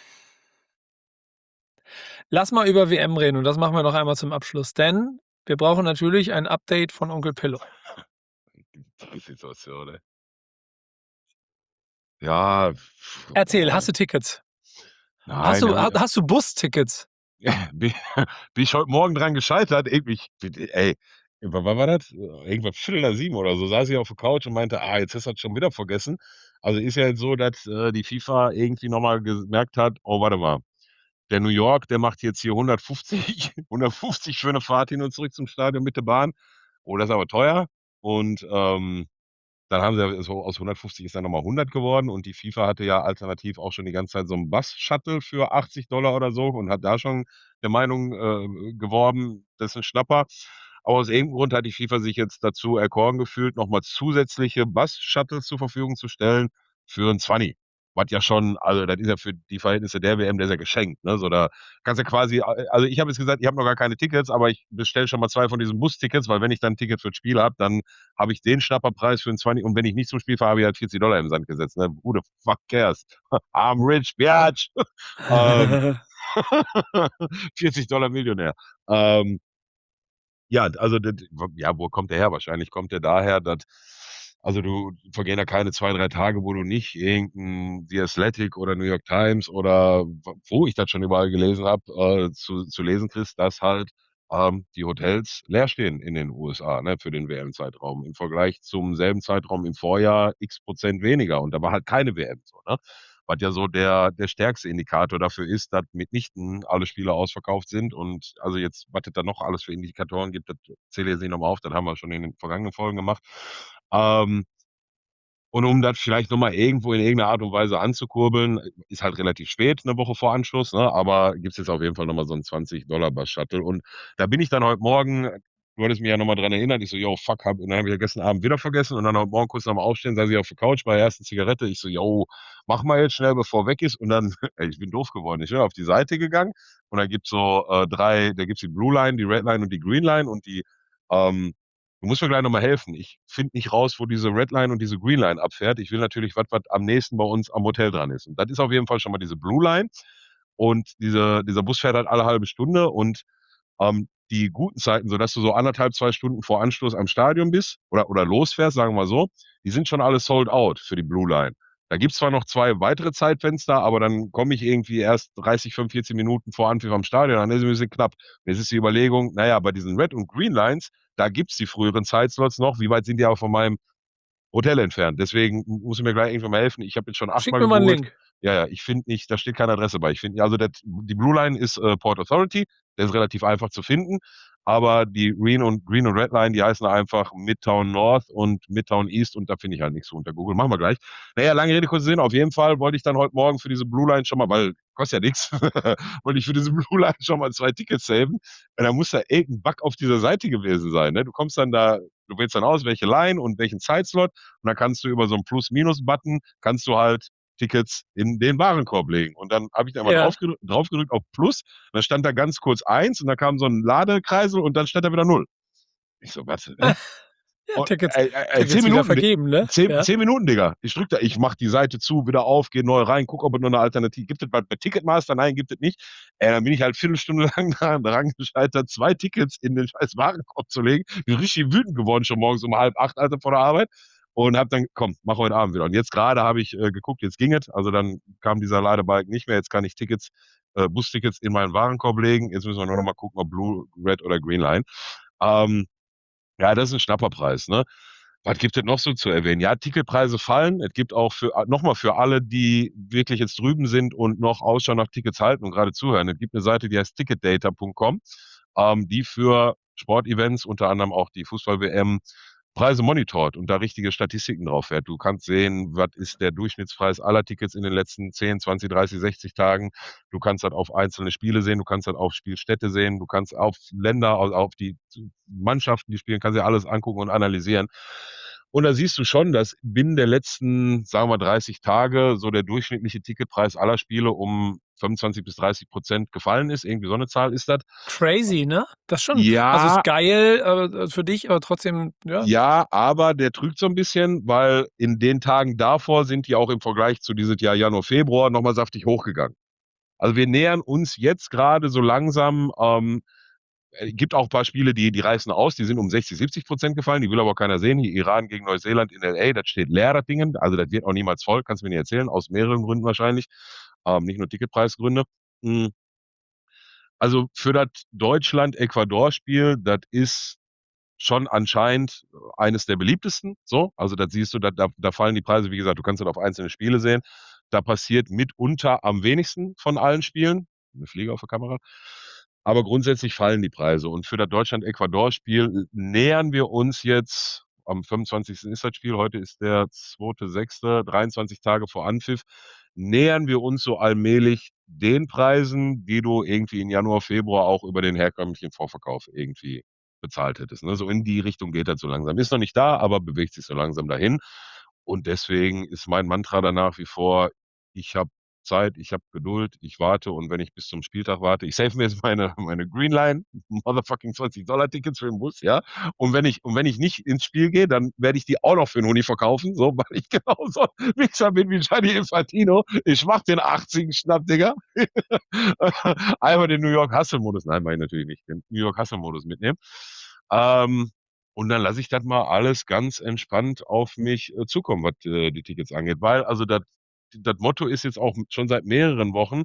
lass mal über W M reden und das machen wir noch einmal zum Abschluss, denn wir brauchen natürlich ein Update von Onkel Pillow. Die Situation, ey. Ja, Erzähl, hast boah. du Tickets? Hast Nein, du habe ha ich hast du Bustickets? Bin bin ich heute Morgen dran gescheitert, irgendwie ich bin ey, wann wann war das? Irgendwann Viertel nach sieben oder so saß ich auf der Couch und meinte: „Ah, jetzt hast du das schon wieder vergessen.“ Also, ist ja jetzt so, dass, äh, die FIFA irgendwie noch mal gemerkt hat: „Oh, warte mal, der New York, der macht jetzt hier hundertfünfzig hundertfünfzig für 'ne Fahrt hin und zurück zum Stadion mit der Bahn. Oh, das ist aber teuer.“ Und, ähm, dann haben sie so aus hundertfünfzig ist dann noch mal hundert geworden und die FIFA hatte ja alternativ auch schon die ganze Zeit so 'n Bus-Shuttle für achtzig Dollar oder so und hat da schon der Meinung, äh, geworben, das ist 'n Schnapper. Aber aus irgendeinem Grund hat die FIFA sich jetzt dazu erkoren gefühlt, noch mal zusätzliche Bus-Shuttles zur Verfügung zu stellen für 'n Zwanni. Was ja schon also, das ist ja für die Verhältnisse der W M, das ist ja geschenkt, ne? So, da kannst du quasi a also, ich habe jetzt gesagt, ich habe noch gar keine Tickets, aber ich bestelle schon mal zwei von diesen Bustickets, weil wenn ich dann 'n Ticket fürs Spiel habe, dann habe ich den Schnapperpreis für 'n Zwanni und wenn ich nicht zum Spiel fahre, habe ich halt vierzig Dollar in den Sand gesetzt, ne? Who the fuck cares? I'm rich, bitch. Ähm, vierzig Dollar Millionär. Ähm ja, also, d d w ja, wo kommt der her? Wahrscheinlich kommt der daher, dass also, du vergehen da keine zwei, drei Tage, wo du nicht irgend 'n The Athletic oder New York Times oder w wo ich das schon überall gelesen habe, äh, zu zu lesen kriegst, dass halt, ähm, die Hotels leer stehen in den U S A, ne, für den W M-Zeitraum. Im Vergleich zum selben Zeitraum im Vorjahr X Prozent weniger und da war halt keine W M so, ne? Was ja so der der stärkste Indikator dafür ist, dass mitnichten alle Spiele ausverkauft sind und also, jetzt, was es da noch alles für Indikatoren gibt, das zähle ich jetzt nicht noch mal auf, das haben wir schon in den vergangenen Folgen gemacht. Ähm und um das vielleicht noch mal irgendwo in irgend 'ner Art und Weise anzukurbeln ist halt relativ spät, 'ne Woche vor Anschluss, ne, aber gibt's jetzt auf jeden Fall noch mal so 'n zwanzig Dollar Bus-Shuttle und da bin ich dann heute Morgen du hattest mich ja noch mal dran erinnert, ich so: „Jo, fuck, habe“ und dann habe ich ja gestern Abend wieder vergessen und dann heute Morgen kurz nach'm Aufstehen saß ich auf der Couch bei der ersten Zigarette. Ich so: „Jo, machen wir jetzt schnell, bevor er weg ist.“ Und dann ey, ich bin doof geworden. Ich bin auf die Seite gegangen und da gibt's so, äh, drei da gibt's die Blue Line, die Red Line und die Green Line und die, ähm du musst mir gleich noch mal helfen. Ich finde nicht raus, wo diese Red Line und diese Green Line abfährt. Ich will natürlich was, was am nächsten bei uns am Hotel dran ist. Und das ist auf jeden Fall schon mal diese Blue Line und diese dieser Bus fährt halt alle halbe Stunde und, ähm, die guten Zeiten, sodass du so anderthalb, zwei Stunden vor Anschluss am Stadion bist oder oder losfährst, sagen wir mal so, die sind schon alle sold out für die Blue Line. Da gibt's zwar noch zwei weitere Zeitfenster, aber dann komme ich irgendwie erst dreißig, fünfundvierzig Minuten vor Anpfiff am Stadion an, ist 'n bisschen knapp. Jetzt ist die Überlegung, na ja, bei diesen Red und Green Lines, da gibt's die früheren Zeitslots noch. Wie weit sind die aber von meinem Hotel entfernt? Deswegen m musst du mir gleich irgendwann mal helfen. Ich habe jetzt schon Schick achtmal mir mal 'n gegoogelt. Link. Ja, ja, ich finde nicht da steht keine Adresse bei. Ich finde also, das die Blue Line ist, äh, Port Authority, der ist relativ einfach zu finden, aber die Green und Green und Red Line, die heißen einfach Midtown North und Midtown East und da finde ich halt nix unter Google. Machen wir gleich. Na ja, lange Rede, kurzer Sinn. Auf jeden Fall wollte ich dann heute Morgen für diese Blue Line schon mal weil kostet ja nix, wollte ich für diese Blue Line schon mal zwei Tickets saven. Und dann muss da irgend 'n Bug auf dieser Seite gewesen sein, ne? Du kommst dann da du wählst dann aus, welche Line und welchen Zeitslot und dann kannst du über so 'n Plus-Minus-Button kannst du halt Tickets in den Warenkorb legen. Und dann habe ich da mal Ja. drauf gedrückt drauf gedrückt auf Plus, dann stand da ganz kurz eins und dann kam so 'n Ladekreisel und dann stand da wieder null. Ich so: „Was, hä?“ Ja, Und Tickets ey ey ey, zehn Tickets wieder Minuten, Di vergeben, ne? zehn Ja. zehn Minuten, Digga. Ich drücke da ich mache die Seite zu, wieder auf, gehe neu rein, gucke, ob es noch 'ne Alternative gibt es was bei Ticketmaster? Nein, gibt es nicht. Ey, dann bin ich halt Viertelstunde lang da dran gescheitert, zwei Tickets in den scheiß Warenkorb zu legen. Bin richtig wütend geworden schon morgens um halb acht, Alter, vor der Arbeit und habe dann: „Komm, mache heute Abend wieder.“ Und jetzt grade habe ich, äh, geguckt, jetzt ging es. Also, dann kam dieser Ladebalken nicht mehr. Jetzt kann ich Tickets äh, Bustickets in meinen Warenkorb legen. Jetzt müssen wir nur noch mal gucken, ob Blue, Red oder Green Line. Ähm, ja, das ist 'n Schnapperpreis, ne? Was gibt es noch so zu erwähnen? Ja, Ticketpreise fallen. Es gibt auch für a noch mal für alle, die wirklich jetzt drüben sind und noch Ausschau nach Tickets halten und grade zuhören. Es gibt 'ne Seite, die heißt Ticketdata Punkt com, ähm, die für Sportevents, unter anderem auch die Fußball-W M Preise monitort und da richtige Statistiken drauf fährt. Du kannst sehen, was ist der Durchschnittspreis aller Tickets in den letzten zehn, zwanzig, dreißig, sechzig Tagen. Du kannst das auf einzelne Spiele sehen, du kannst das auf Spielstätte sehen, du kannst auf Länder, auf auf die Mannschaften, die spielen, kannst dir alles angucken und analysieren. Und da siehst du schon, dass binnen der letzten, sagen wir, dreißig Tage so der durchschnittliche Ticketpreis aller Spiele um fünfundzwanzig bis dreißig Prozent gefallen ist. Irgendwie so eine Zahl ist das. Crazy, ne? Das schon. Also ist Ja, geil äh, für dich, aber trotzdem, ja. ja, aber der trügt so ein bisschen, weil in den Tagen davor sind die auch im Vergleich zu dieses Jahr Januar, Februar noch mal saftig hochgegangen. Also, wir nähern uns jetzt gerade so langsam, ähm äh, gibt auch ein paar Spiele, die die reißen aus, die sind um sechzig, siebzig Prozent gefallen, die will aber keiner sehen. Hier Iran gegen Neuseeland in L A, das steht leer, das Ding. Also, das wird auch niemals voll, kannst du mir nicht erzählen, aus mehreren Gründen wahrscheinlich, ähm, nicht nur Ticketpreisgründe. Hm, also, für das Deutschland-Ecuador-Spiel, das ist schon anscheinend eines der beliebtesten, so. Also, das siehst du, da da da fallen die Preise, wie gesagt, du kannst das auf einzelne Spiele sehen. Da passiert mitunter am wenigsten von allen Spielen. 'Ne Fliege auf der Kamera. Aber grundsätzlich fallen die Preise. Und für das Deutschland-Ecuador-Spiel nähern wir uns jetzt am fünfundzwanzigsten ist das Spiel, heute ist der zweite sechste, dreiundzwanzig Tage vor Anpfiff, nähern wir uns so allmählich den Preisen, die du irgendwie in Januar, Februar auch über den herkömmlichen Vorverkauf irgendwie bezahlt hättest, ne? So in die Richtung geht das so langsam. Ist noch nicht da, aber bewegt sich so langsam dahin. Und deswegen ist mein Mantra da nach wie vor: „Ich habe Zeit, ich habe Geduld, ich warte und wenn ich bis zum Spieltag warte, ich save mir jetzt meine meine Greenline, motherfucking zwanzig Dollar Tickets für den Bus, ja? Und wenn ich und wenn ich nicht ins Spiel gehe, dann werde ich die auch noch für 'n Huni verkaufen, so, weil ich genauso Wichser bin wie Gianni Infantino. Ich mache den achtzigen Schnapp, Digga. Einmal den New York Hustle Modus, nein, mache ich natürlich nicht, den New York Hustle Modus mitnehmen. Ähm, und dann lasse ich das mal alles ganz entspannt auf mich äh, zukommen, was äh, die Tickets angeht. Weil, also das das Motto ist jetzt auch schon seit mehreren Wochen,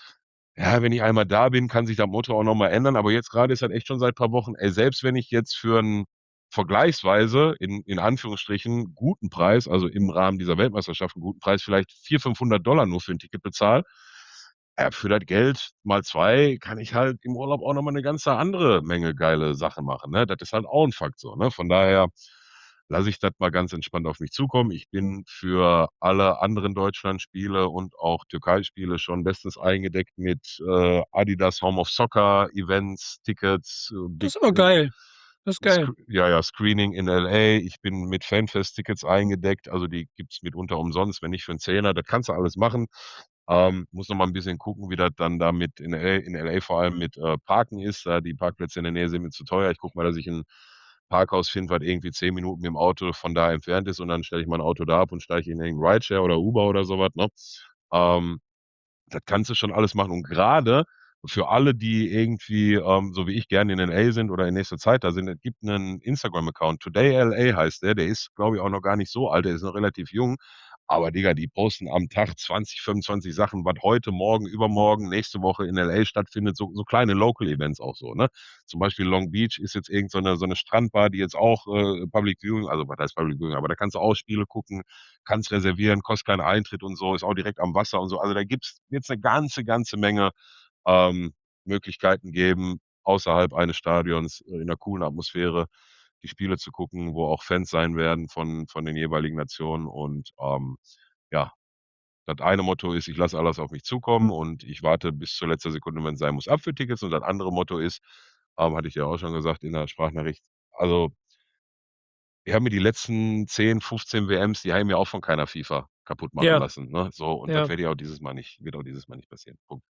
ja, wenn ich einmal da bin, kann sich das Motto auch noch mal ändern. Aber jetzt gerade ist das echt schon seit paar Wochen, ey, selbst wenn ich jetzt für einen vergleichsweise in in Anführungsstrichen guten Preis, also im Rahmen dieser Weltmeisterschaft 'n guten Preis, vielleicht vierhundert, fünfhundert Dollar nur für ein Ticket bezahle, ja, für das Geld mal zwei kann ich halt im Urlaub auch noch mal 'ne ganze andere Menge geile Sachen machen, ne? Das ist halt auch 'n Faktor, ne? Von daher lasse ich das mal ganz entspannt auf mich zukommen. Ich bin für alle anderen Deutschlandspiele und auch Türkei-Spiele schon bestens eingedeckt mit, äh, Adidas Home of Soccer Events, Tickets, äh, Das Big ist aber äh, geil. Das ist Sc geil. ja, ja, Screening in L A. Ich bin mit Fanfest-Tickets eingedeckt, also die gibt's mitunter umsonst, wenn nicht für 'n Zehner. Das kannst du alles machen. Ähm, muss noch mal 'n bisschen gucken, wie das dann da mit in L A in L A vor allem mit, äh, Parken ist. Da die Parkplätze in der Nähe sind mir zu teuer. Ich gucke mal, dass ich 'n Parkhaus finde, was irgendwie zehn Minuten mit'm Auto von da entfernt ist und dann stelle ich mein Auto da ab und steige in irgend 'n Rideshare oder Uber oder so was, ne? Ähm, das kannst du schon alles machen. Und grade für alle, die irgendwie, ähm, so wie ich gerne in L A sind oder in nächster Zeit da sind, es gibt 'nen Instagram-Account, Today L A heißt der, der ist, glaube ich, auch noch gar nicht so alt, der ist noch relativ jung. Aber Digga, die posten am Tag zwanzig, fünfundzwanzig Sachen, was heute, morgen, übermorgen, nächste Woche in L A stattfindet, so so kleine Local Events auch so, ne? Zum Beispiel Long Beach ist jetzt irgend so 'ne so 'ne Strandbar, die jetzt auch, äh, Public Viewing, also was heißt Public Viewing, aber da kannst du auch Spiele gucken, kannst reservieren, kostet keinen Eintritt und so, ist auch direkt am Wasser und so. Also, da gibt's wird's 'ne ganze, ganze Menge, ähm, Möglichkeiten geben, außerhalb eines Stadions, äh, in 'ner coolen Atmosphäre die Spiele zu gucken, wo auch Fans sein werden von von den jeweiligen Nationen. Und, ähm, ja, das eine Motto ist: „Ich lasse alles auf mich zukommen und ich warte bis zur letzter Sekunde, wenn's sein muss, ab für Tickets.“ Und das andere Motto ist, ähm, hatte ich dir auch schon gesagt in der Sprachnachricht, also ich habe mir die letzten zehn, fünfzehn W Ms, die habe ich mir auch von keiner FIFA kaputt machen Ja, lassen, ne? So, und das ja. werde ich auch dieses Mal nicht wird auch dieses Mal nicht passieren. Punkt.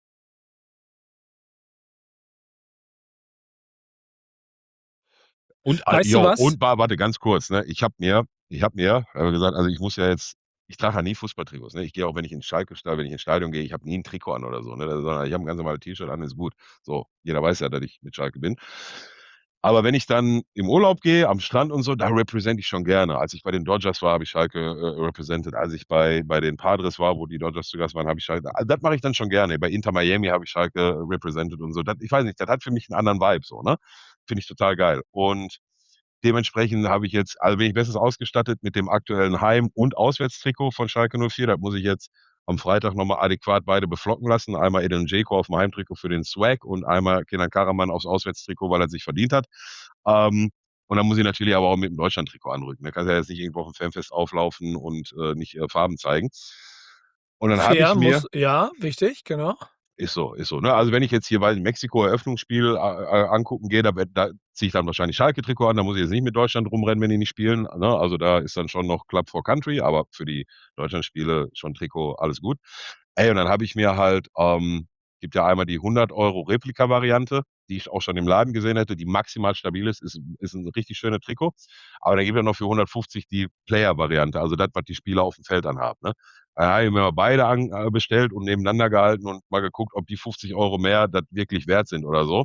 Und al Weißt du jo, was? und wa warte ganz kurz, ne? Ich habe mir ich habe mir habe gesagt, also, ich muss ja jetzt ich trage ja nie Fußballtrikots, ne? Ich gehe auch, wenn ich ins Schalke Sta wenn ich ins Stadion gehe, ich habe nie 'n Trikot an oder so, ne? Sondern ich habe 'n ganz normales T-Shirt an, ist gut. So, jeder weiß ja, dass ich mit Schalke bin. Aber wenn ich dann im Urlaub gehe, am Strand und so, da represente ich schon gerne. Als ich bei den Dodgers war, habe ich Schalke, äh, represented. Als ich bei bei den Padres war, wo die Dodgers zu Gast waren, habe ich Schalke also, das mache ich dann schon gerne. Bei Inter Miami habe ich Schalke represented und so. Das ich weiß nicht, das hat für mich 'n anderen Vibe so, ne? Finde ich total geil. Und dementsprechend habe ich jetzt also, bin ich bestens ausgestattet mit dem aktuellen Heim und Auswärtstrikot von Schalke null vier. Das muss ich jetzt am Freitag noch mal adäquat beide beflocken lassen. Einmal Edin Džeko auf'm Heimtrikot für den Swag und einmal Kenan Karaman aufs Auswärtstrikot, weil er's sich verdient hat. Ähm Und dann muss ich natürlich aber auch mit dem Deutschland-Trikot anrücken. Da kannst du ja jetzt nicht irgendwo auf dem Fanfest auflaufen und äh, nicht äh, Farben zeigen. Und dann habe Fair ich mir, muss ja, wichtig, genau. ist so, ist so, ne? Also wenn ich jetzt hier bei dem Mexiko-Eröffnungsspiel äh, äh, angucken gehe, da, da ziehe ich dann wahrscheinlich Schalke-Trikot an, da muss ich jetzt nicht mit Deutschland rumrennen, wenn die nicht spielen. Ne? Also da ist dann schon noch Club for Country, aber für die Deutschlandspiele schon Trikot, alles gut. Ey, und dann habe ich mir halt, ähm, gibt ja einmal die hundert Euro Replika-Variante, die ich auch schon im Laden gesehen hätte, die maximal stabil ist, ist, ist ein richtig schönes Trikot. Aber dann gibt es noch für hundertfünfzig die Player-Variante, also das, was die Spieler auf dem Feld anhaben. Ne? Da habe ich mir mal beide an, äh, bestellt und nebeneinander gehalten und mal geguckt, ob die fünfzig Euro mehr das wirklich wert sind oder so.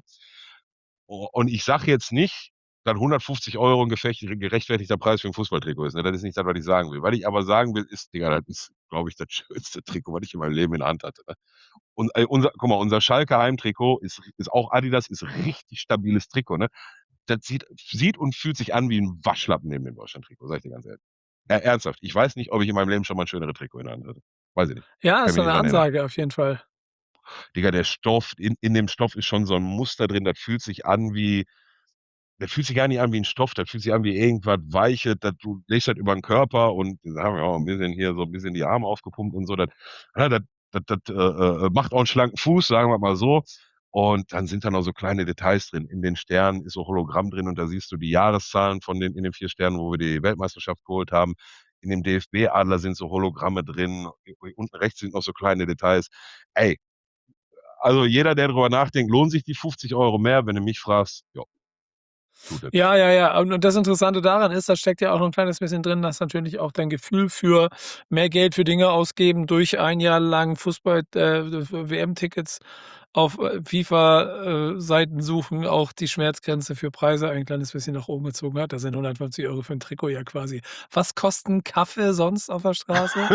Und ich sage jetzt nicht, dass hundertfünfzig Euro ein gerechtfertigter Preis für ein Fußballtrikot ist. Ne? Das ist nicht das, was ich sagen will. Was ich aber sagen will, ist, Digga, das ist, glaube ich, das schönste Trikot, was ich in meinem Leben in der Hand hatte. Ne? Und äh, unser, guck mal, unser Schalke Heimtrikot ist, ist auch Adidas, ist richtig stabiles Trikot. Ne? Das sieht, sieht und fühlt sich an wie ein Waschlappen neben dem Deutschland-Trikot, sag ich dir ganz ehrlich. Ja, ernsthaft. Ich weiß nicht, ob ich in meinem Leben schon mal ein schöneres Trikot in der Hand hatte. Weiß ich nicht. Ja, Kann ist mich so nicht 'ne dran erinnern. Ansage auf jeden Fall. Digga, der Stoff, in, in dem Stoff ist schon so ein Muster drin, das fühlt sich an wie, das fühlt sich gar nicht an wie ein Stoff, das fühlt sich an wie irgendwas Weiches, das, du legst das über den Körper und da haben wir auch ein bisschen hier so ein bisschen die Arme aufgepumpt und so, das, ja, das, das, das äh, äh, macht auch einen schlanken Fuß, sagen wir mal so. Und dann sind da noch so kleine Details drin. In den Sternen ist so Hologramm drin und da siehst du die Jahreszahlen von den, in den vier Sternen, wo wir die Weltmeisterschaft geholt haben. In dem D F B-Adler sind so Hologramme drin. Unten rechts sind noch so kleine Details. Ey, also jeder, der darüber nachdenkt, lohnt sich die fünfzig Euro mehr? Wenn du mich fragst, ja, tut es. Ja, ja, ja. Und das Interessante daran ist, da steckt ja auch noch ein kleines bisschen drin, dass natürlich auch dein Gefühl für mehr Geld für Dinge ausgeben durch ein Jahr lang Fußball äh, W M-Tickets auf äh, FIFA-Seiten suchen, auch die Schmerzgrenze für Preise ein kleines bisschen nach oben gezogen hat. Da sind hundertfünfzig Euro für ein Trikot ja quasi. Was kostet 'n Kaffee sonst auf der Straße?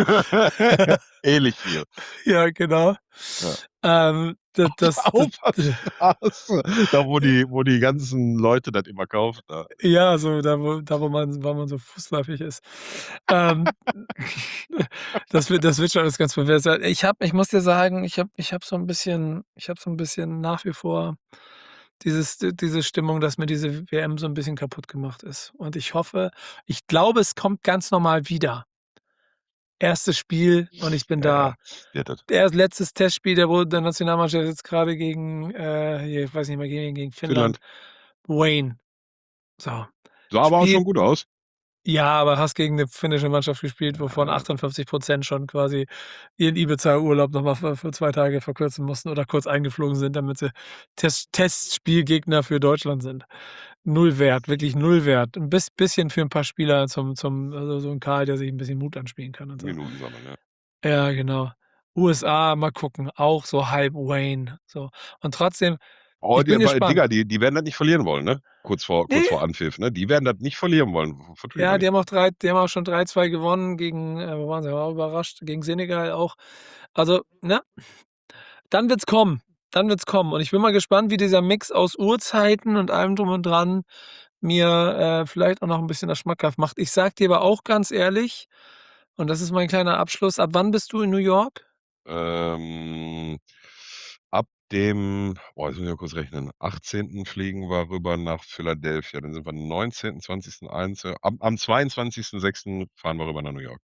Ähnlich viel. Ja, genau. Ja. Ähm, da das das Auf der Straße, da wo die, wo die ganzen Leute das immer kaufen. Da. Ja, so da, wo da, wo man wo man so fußläufig ist. Ähm, das wird das wird schon alles ganz pervers. Ich habe ich muss dir sagen, ich habe ich habe so 'n bisschen ich habe so 'n bisschen nach wie vor dieses diese Stimmung, dass mir diese W M so 'n bisschen kaputt gemacht ist. Und ich hoffe ich glaube, es kommt ganz normal wieder. Erstes Spiel und ich bin Ja, ja, da. wird das. Der letztes Testspiel der wo der Nationalmannschaft jetzt grade gegen, äh, hier, ich weiß nicht mehr, gegen gegen Finnland. Finnland. Wayne. So. Sah aber auch Spiel schon gut aus. Ja, aber hast gegen 'ne finnische Mannschaft gespielt, wovon Ja, achtundfünfzig Prozent schon quasi ihren Ibiza-Urlaub noch mal für für zwei Tage verkürzen mussten oder kurz eingeflogen sind, damit sie Test Testspielgegner für Deutschland sind. Null Wert, wirklich null Wert. 'N biss bisschen für 'n paar Spieler zum zum also, so 'n Karl, der sich 'n bisschen Mut anspielen kann und so. Minuten sammeln, ja. Ja, genau. U S A, mal gucken, auch so halb Wayne, so. Und trotzdem, Oh, ich die, bin aber gespannt. Digga, die, die werden das nicht verlieren wollen, ne? Kurz vor, kurz Ne, vor Anpfiff, ne? Die werden das nicht verlieren wollen. Vertue ich mal ja, die nicht. haben auch drei die haben auch schon drei zwei gewonnen gegen äh, wo waren sie? War überrascht, gegen Senegal auch. Also, ne, dann wird's kommen. Dann wird's kommen. Und ich bin mal gespannt, wie dieser Mix aus Uhrzeiten und allem drum und dran mir, äh, vielleicht auch noch 'n bisschen das schmackhaft macht. Ich sage dir aber auch ganz ehrlich, und das ist mein kleiner Abschluss: Ab wann bist du in New York? Ähm, ab dem, boah, jetzt muss ich mal kurz rechnen. achtzehnten fliegen wir rüber nach Philadelphia. Dann sind wir neunzehnten, zwanzigsten, einundzwanzigsten Am, am zweiundzwanzigsten sechsten fahren wir rüber nach New York.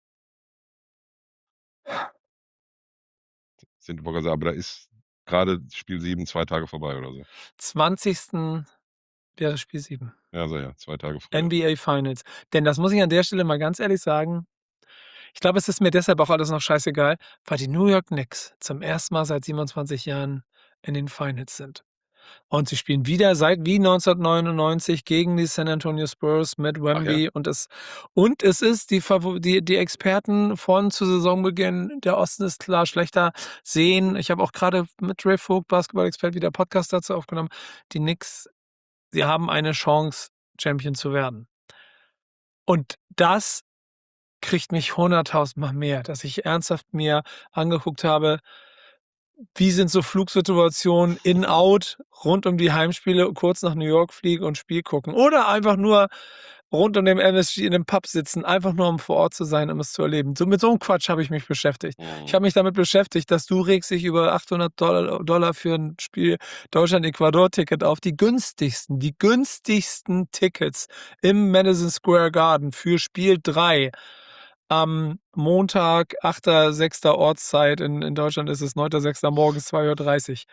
Sind aber da ist gerade Spiel sieben zwei Tage vorbei oder so. zwanzigsten wäre Spiel sieben. Ja, so ja, zwei Tage früher. N B A Finals. Denn das muss ich an der Stelle mal ganz ehrlich sagen, ich glaube, es ist mir deshalb auch alles noch scheißegal, weil die New York Knicks zum ersten Mal seit siebenundzwanzig Jahren in den Finals sind. Und sie spielen wieder seit wie neunzehnhundertneunundneunzig gegen die San Antonio Spurs mit Ach ja? Wemby und es und es ist die Favo die die Experten von zu Saisonbeginn, der Osten ist klar schlechter, sehen, ich habe auch grade mit Ray Vogt, Basketball-Experte, wieder Podcast dazu aufgenommen, die Knicks, sie haben eine Chance, Champion zu werden. Und das kriegt mich hunderttausendmal mehr, dass ich ernsthaft mir angeguckt habe, wie sind so Flugsituationen in, out, rund um die Heimspiele, kurz nach New York fliegen und Spiel gucken. Oder einfach nur rund um den M S G in 'nem Pub sitzen, einfach nur, um vor Ort zu sein, um es zu erleben. So mit so 'nem Quatsch habe ich mich beschäftigt. Ich Mhm. habe mich damit beschäftigt, dass du regst dich über achthundert Doll Dollar für 'n Spiel Deutschland-Ecuador-Ticket auf. Die günstigsten die günstigsten Tickets im Madison Square Garden für Spiel drei am Montag, achter sechster Ortszeit. In in Deutschland ist es neunter sechster morgens zwei Uhr dreißig.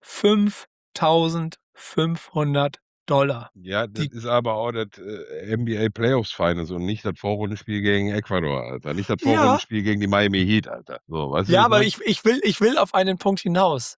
fünftausendfünfhundert Dollar. Ja, das Die ist aber auch das, äh, N B A Playoffs Finals und nicht das Vorrundenspiel gegen Ecuador, Alter. Nicht das Ja. Vorrundenspiel gegen die Miami Heat, Alter. So, weißt du, wie Ja, ich aber meine? ich ich will ich will auf einen Punkt hinaus.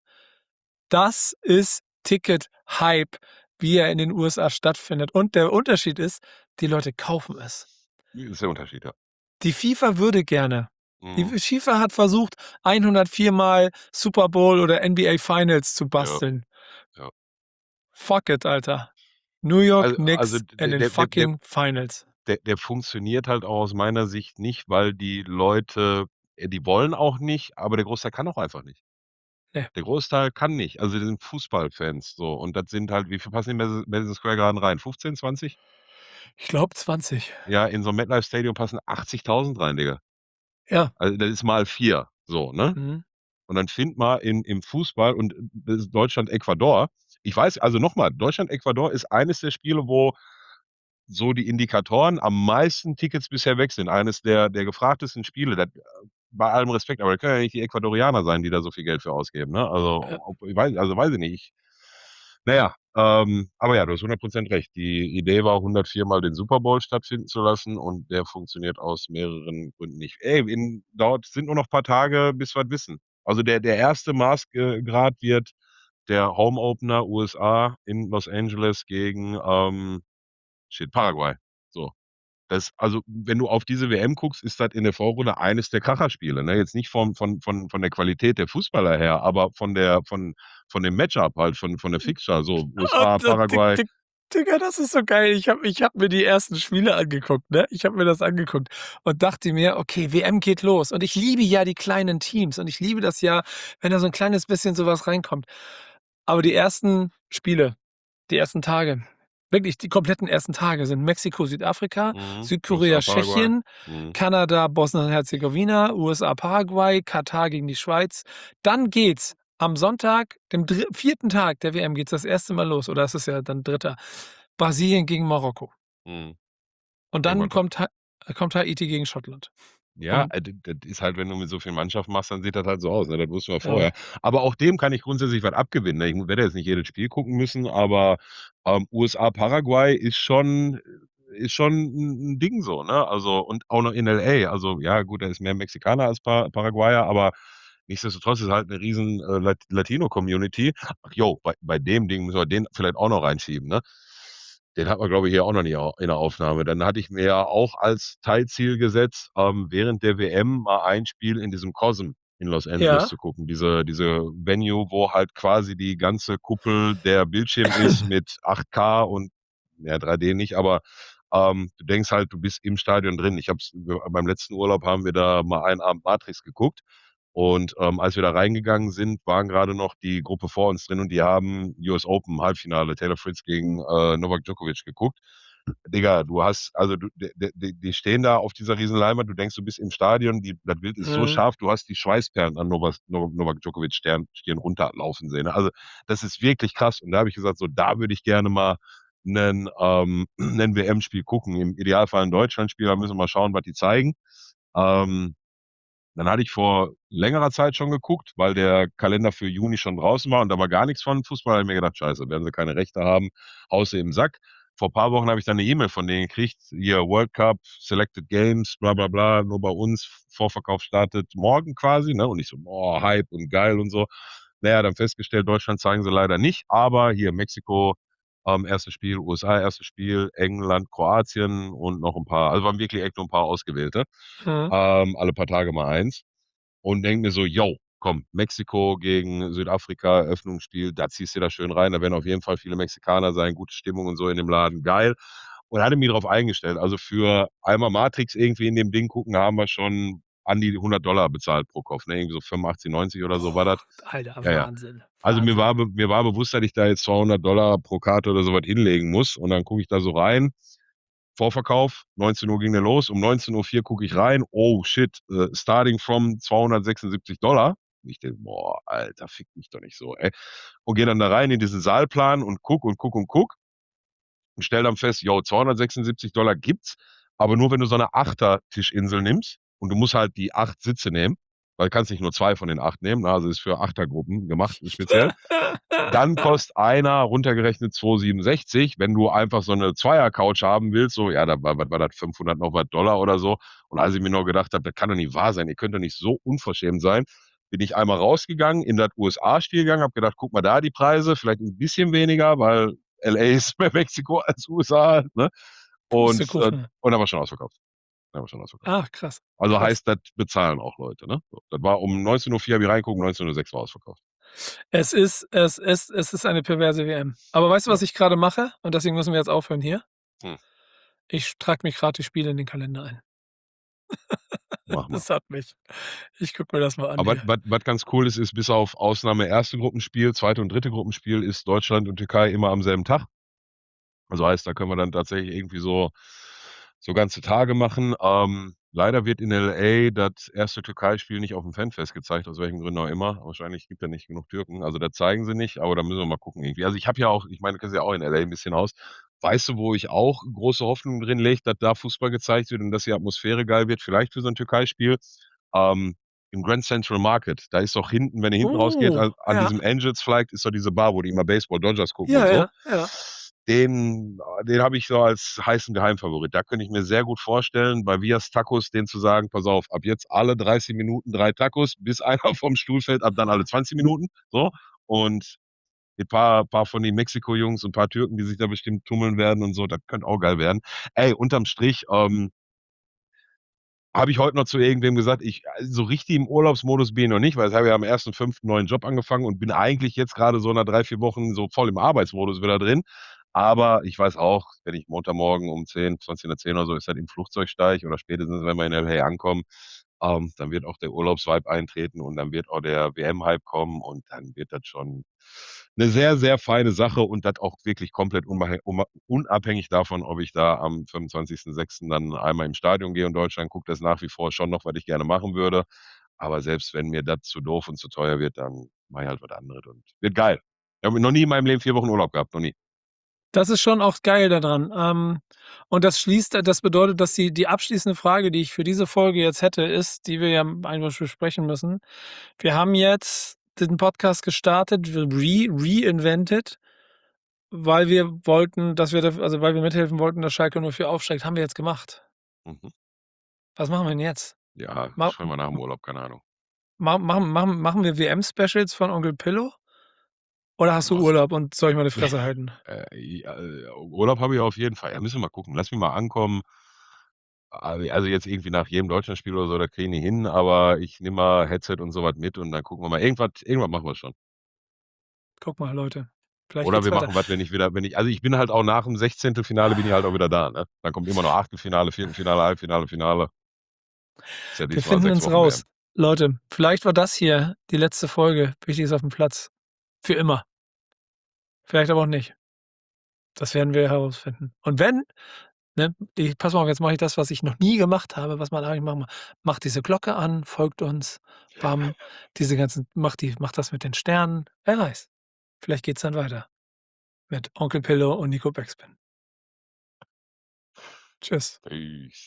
Das ist Ticket-Hype, wie er in den U S A stattfindet. Und der Unterschied ist, die Leute kaufen es. Ist der Unterschied, ja. Die FIFA würde gerne. Die Mhm. FIFA hat versucht, hundertvier Mal Super Bowl oder N B A Finals zu Ja. basteln. Ja. Fuck it, Alter. New York Al also, Knicks in der den der der der fucking Finals. der der funktioniert halt auch aus meiner Sicht nicht, weil die Leute äh, die wollen auch nicht, aber der Großteil kann auch einfach nicht. Ne. Der Großteil kann nicht. Also, die sind Fußballfans so und das sind halt wie viel passen in Madi Madison Square Garden rein? fünfzehn, zwanzig? Ich glaube zwanzig. Ja, in so 'n MetLife Stadium passen achtzigtausend rein, Digga. Ja. Also, das ist mal vier, so, ne? Mhm. Und dann find mal in im Fußball und das ist Deutschland-Ecuador. Ich weiß also, noch mal, Deutschland-Ecuador ist eines der Spiele, wo so die Indikatoren am meisten Tickets bisher weg sind. Eines der der gefragtesten Spiele, das bei allem Respekt, aber das können ja nicht die Ecuadorianer sein, die da so viel Geld für ausgeben, ne? Also, Ja. ob ich weiß also, weiß ich nicht. Ich na ja, ähm, aber ja, du hast hundert Prozent recht. Die Idee war, hundertvier Mal den Super Bowl stattfinden zu lassen und der funktioniert aus mehreren Gründen nicht. Ey, in dauert sind nur noch paar Tage, bis wir's wissen. Also, der der erste Maß äh, Grad wird der Home Opener U S A in Los Angeles gegen, ähm, shit, Paraguay. So. Das also, wenn du auf diese WM guckst, ist das in der Vorrunde eines der Kracherspiele, ne? Jetzt nicht vom von von von der Qualität der Fußballer her, aber von der von von dem Match-up halt, von von der Fixture, so USA, Und, äh, Di Paraguay. Di Digga, das ist so geil. Ich habe ich habe mir die ersten Spiele angeguckt, ne? Ich habe mir das angeguckt und dachte mir: „Okay, WM geht los.“ Und ich liebe ja die kleinen Teams und ich liebe das ja, wenn da so 'n kleines bisschen so was reinkommt. Aber die ersten Spiele, die ersten Tage, wirklich die kompletten ersten Tage sind Mexiko, Südafrika, Mhm. USA, Südkorea, Paraguay. Tschechien, Mhm. Kanada, Bosnien-Herzegowina, U S A, Paraguay, Katar gegen die Schweiz. Dann geht's am Sonntag, dem dr vierten Tag der WM geht's das erste Mal los oder es ist ja dann dritter Brasilien gegen Marokko. Mhm. Und dann Irgendwann halt. kommt Ha kommt Haiti gegen Schottland. Ja, Und äh, d das ist halt wenn du mit so vielen Mannschaften machst, dann sieht das halt so aus, ne? Das wussten wir Ja. vorher. Aber auch dem kann ich grundsätzlich was abgewinnen, ne? Ich mu werde jetzt nicht jedes Spiel gucken müssen, aber, ähm, U S A, Paraguay ist schon ist schon 'n 'n Ding so, ne? Also und auch noch in L.A. Also, ja gut, da ist mehr Mexikaner als Pa Paraguayer, aber nichtsdestotrotz ist halt 'ne riesen, äh, Lat Latino-Community. Ach jo, bei bei dem Ding müssen wir den vielleicht auch noch reinschieben, ne? Den hatten wir, glaube ich, hier auch noch nicht au in der Aufnahme. Dann hatte ich mir ja auch als Teilziel gesetzt, ähm, während der WM mal ein Spiel in diesem COSM in Los Angeles Ja. zu gucken. Diese diese Venue, wo halt quasi die ganze Kuppel der Bildschirm ist mit acht K und ja, drei D nicht, aber, ähm, du denkst halt, du bist im Stadion drin. Ich habe es w beim letzten Urlaub haben wir da mal einen Abend Matrix geguckt und, ähm, als wir da reingegangen sind, waren grade noch die Gruppe vor uns drin und die haben U S Open Halbfinale, Taylor Fritz gegen, äh, Novak Djokovic geguckt. Digga, du hast also du d d d die stehen da auf dieser riesen Leinwand, du denkst, du bist im Stadion, die das Bild ist so Mhm. scharf, du hast die Schweißperlen an Novas No Novak Djokovic Stern Stirn runterlaufen sehen, ne? Also, das ist wirklich krass und da habe ich gesagt: „So, da würde ich gerne mal 'nen, ähm 'nen WM-Spiel gucken.“ Im Idealfall 'n Deutschlandspiel, da müssen wir mal schauen, was die zeigen. Ähm, dann hatte ich vor längerer Zeit schon geguckt, weil der Kalender für Juni schon draußen war und da war gar nix von Fußball, habe ich mir gedacht: „Scheiße, werden sie keine Rechte haben, haust du in 'n Sack.“ Vor paar Wochen habe ich dann 'ne E-Mail von denen gekriegt, hier World Cup, Selected Games, bla bla bla, nur bei uns, Vorverkauf startet morgen quasi, ne? Und ich so: „Boah, Hype und geil“ und so. Na ja, dann festgestellt, Deutschland zeigen sie leider nicht, aber hier Mexiko, ähm, erstes Spiel, U S A erstes Spiel, England, Kroatien und noch 'n paar also, waren wirklich echt nur 'n paar Ausgewählte. Mhm. Ähm, alle paar Tage mal eins und denke mir so: „Jo, komm, Mexiko gegen Südafrika, Eröffnungsspiel, da ziehst du dir das schön rein. Da werden auf jeden Fall viele Mexikaner sein, gute Stimmung und so in dem Laden, geil.“ Und hatte mich drauf eingestellt. Also, für einmal Matrix irgendwie in dem Ding gucken, haben wir schon an die hundert Dollar bezahlt pro Kopf, ne? Irgendwie so fünfundachtzig, neunzig oder so war das. Boah, Alter, Ja, ja. Wahnsinn, Also, mir Wahnsinn. war be mir war bewusst, dass ich da jetzt zweihundert Dollar pro Karte oder so was hinlegen muss und dann gucke ich da so rein. Vorverkauf, neunzehn Uhr ging der los, um neunzehn Uhr vier gucke ich rein, oh shit, äh, starting from zweihundertsechsundsiebzig Dollar. Ich denke, boah, Alter, fick mich doch nicht so, ey. Und gehe dann da rein in diesen Saalplan und guck und guck und guck und stell dann fest, yo, zweihundertsechsundsiebzig Dollar gibt's, aber nur wenn du so eine Achter-Tischinsel nimmst und du musst halt die acht Sitze nehmen, weil du kannst nicht nur zwei von den acht nehmen, also ist für Achtergruppen gemacht, speziell. Dann kostet einer runtergerechnet zweihundertsiebenundsechzig. Wenn du einfach so eine Zweier-Couch haben willst, so, ja, da war, was war das, fünfhundert noch was Dollar oder so. Und als ich mir noch gedacht habe, das kann doch nicht wahr sein, ihr könnt doch nicht so unverschämt sein, bin ich einmal rausgegangen, in das U S A-Spiel gegangen, habe gedacht, guck mal da die Preise, vielleicht ein bisschen weniger, weil L A ist mehr Mexiko als U S A, halt, ne? Und, äh, Pustekuchen. und dann war schon ausverkauft. Dann war schon ausverkauft. Ach, krass. Also Krass. heißt, das bezahlen auch Leute, ne? So, das war um neunzehn Uhr vier habe ich reingucken, neunzehn Uhr sechs war ausverkauft. Es ist, es ist, es ist eine perverse W M. Aber weißt du, Ja. was ich gerade mache? Und deswegen müssen wir jetzt aufhören hier. Hm. Ich trage mich gerade die Spiele in den Kalender ein. Mach mal. Das hat mich. Ich gucke mir das mal an Aber hier. was, was ganz cool ist, ist bis auf Ausnahme erste Gruppenspiel, zweite und dritte Gruppenspiel ist Deutschland und Türkei immer am selben Tag. Also heißt, da können wir dann tatsächlich irgendwie so, so ganze Tage machen. Ähm, leider wird in L A das erste Türkei-Spiel nicht auf dem Fanfest gezeigt, aus welchen Gründen auch immer. Wahrscheinlich gibt es nicht genug Türken. Also da zeigen sie nicht, aber da müssen wir mal gucken irgendwie. Also ich habe ja auch, ich meine, du kennst ja auch in L A ein bisschen aus. Weißt du, wo ich auch große Hoffnung drin lege, dass da Fußball gezeigt wird und dass die Atmosphäre geil wird, vielleicht für so ein Türkei-Spiel? Ähm, Im Grand Central Market. Da ist doch hinten, wenn ihr hinten rausgeht, Oh, an, an ja. diesem Angels Flag ist doch diese Bar, wo die immer Baseball Dodgers gucken Ja, und so. ja, ja. Den, den habe ich so als heißen Geheimfavorit. Da könnte ich mir sehr gut vorstellen, bei Vias Tacos den zu sagen, pass auf, ab jetzt alle dreißig Minuten drei Tacos, bis einer vom Stuhl fällt, ab dann alle zwanzig Minuten. So. Und ein paar, paar von den Mexiko-Jungs und ein paar Türken, die sich da bestimmt tummeln werden und so, das könnte auch geil werden. Ey, unterm Strich, ähm, habe ich heute noch zu irgendwem gesagt, ich so richtig im Urlaubsmodus bin ich noch nicht, weil ich habe ja am ersten fünften neuen Job angefangen und bin eigentlich jetzt gerade so nach drei, vier Wochen so voll im Arbeitsmodus wieder drin. Aber ich weiß auch, wenn ich Montagmorgen um zehn, zwanzig nach zehn oder so ist halt im Flugzeug steige oder spätestens, wenn wir in L A ankommen, ähm, dann wird auch der Urlaubsvibe eintreten und dann wird auch der W M-Hype kommen und dann wird das schon eine sehr, sehr feine Sache und das auch wirklich komplett unabhängig, unabhängig davon, ob ich da am fünfundzwanzigsten sechsten dann einmal im Stadion gehe in Deutschland, gucke das nach wie vor schon noch, was ich gerne machen würde. Aber selbst wenn mir das zu doof und zu teuer wird, dann mache ich halt was anderes und wird geil. Ich habe noch nie in meinem Leben vier Wochen Urlaub gehabt, noch nie. Das ist schon auch geil daran. Ähm, und das schließt, das bedeutet, dass die, die abschließende Frage, die ich für diese Folge jetzt hätte, ist, die wir ja einfach besprechen müssen. Wir haben jetzt den Podcast gestartet, re, reinvented, weil wir wollten, dass wir, dafür- also weil wir mithelfen wollten, dass Schalke null vier aufsteigt. Haben wir jetzt gemacht. Mhm. Was machen wir denn jetzt? Ja, Ma schreiben wir nach dem Urlaub, keine Ahnung. ma machen, machen, machen wir W M-Specials von Onkel Pillow? Oder hast du Was? Urlaub und soll ich mal die Fresse halten? Äh, ja, äh, Urlaub habe ich auf jeden Fall. Ja, müssen wir mal gucken. Lass mich mal ankommen. Also jetzt irgendwie nach jedem Deutschlandspiel oder so, da kriege ich nicht hin, aber ich nehme mal Headset und sowas mit und dann gucken wir mal. Irgendwas, irgendwas machen wir schon. Guck mal, Leute. Vielleicht Oder geht's wir weiter. machen was, wenn ich wieder, wenn ich, also ich bin halt auch nach dem Sechzehntelfinale bin ich halt auch wieder da, ne? Dann kommt immer noch Achtelfinale, Viertelfinale, Halbfinale, Finale. Ist ja Wir diesmal finden sechs uns Wochen W M. raus. Leute, vielleicht war das hier die letzte Folge. Wichtig ist auf dem Platz. Für immer. Vielleicht aber auch nicht. Das werden wir herausfinden. Und wenn, ne, ich, pass mal auf, jetzt mache ich das, was ich noch nie gemacht habe, was man eigentlich machen muss. Macht diese Glocke an, folgt uns, bam, diese ganzen, macht die, macht das mit den Sternen. Wer weiß. Vielleicht geht's dann weiter. Mit Onkel Pillow und Nico Backspin. Tschüss. Peace.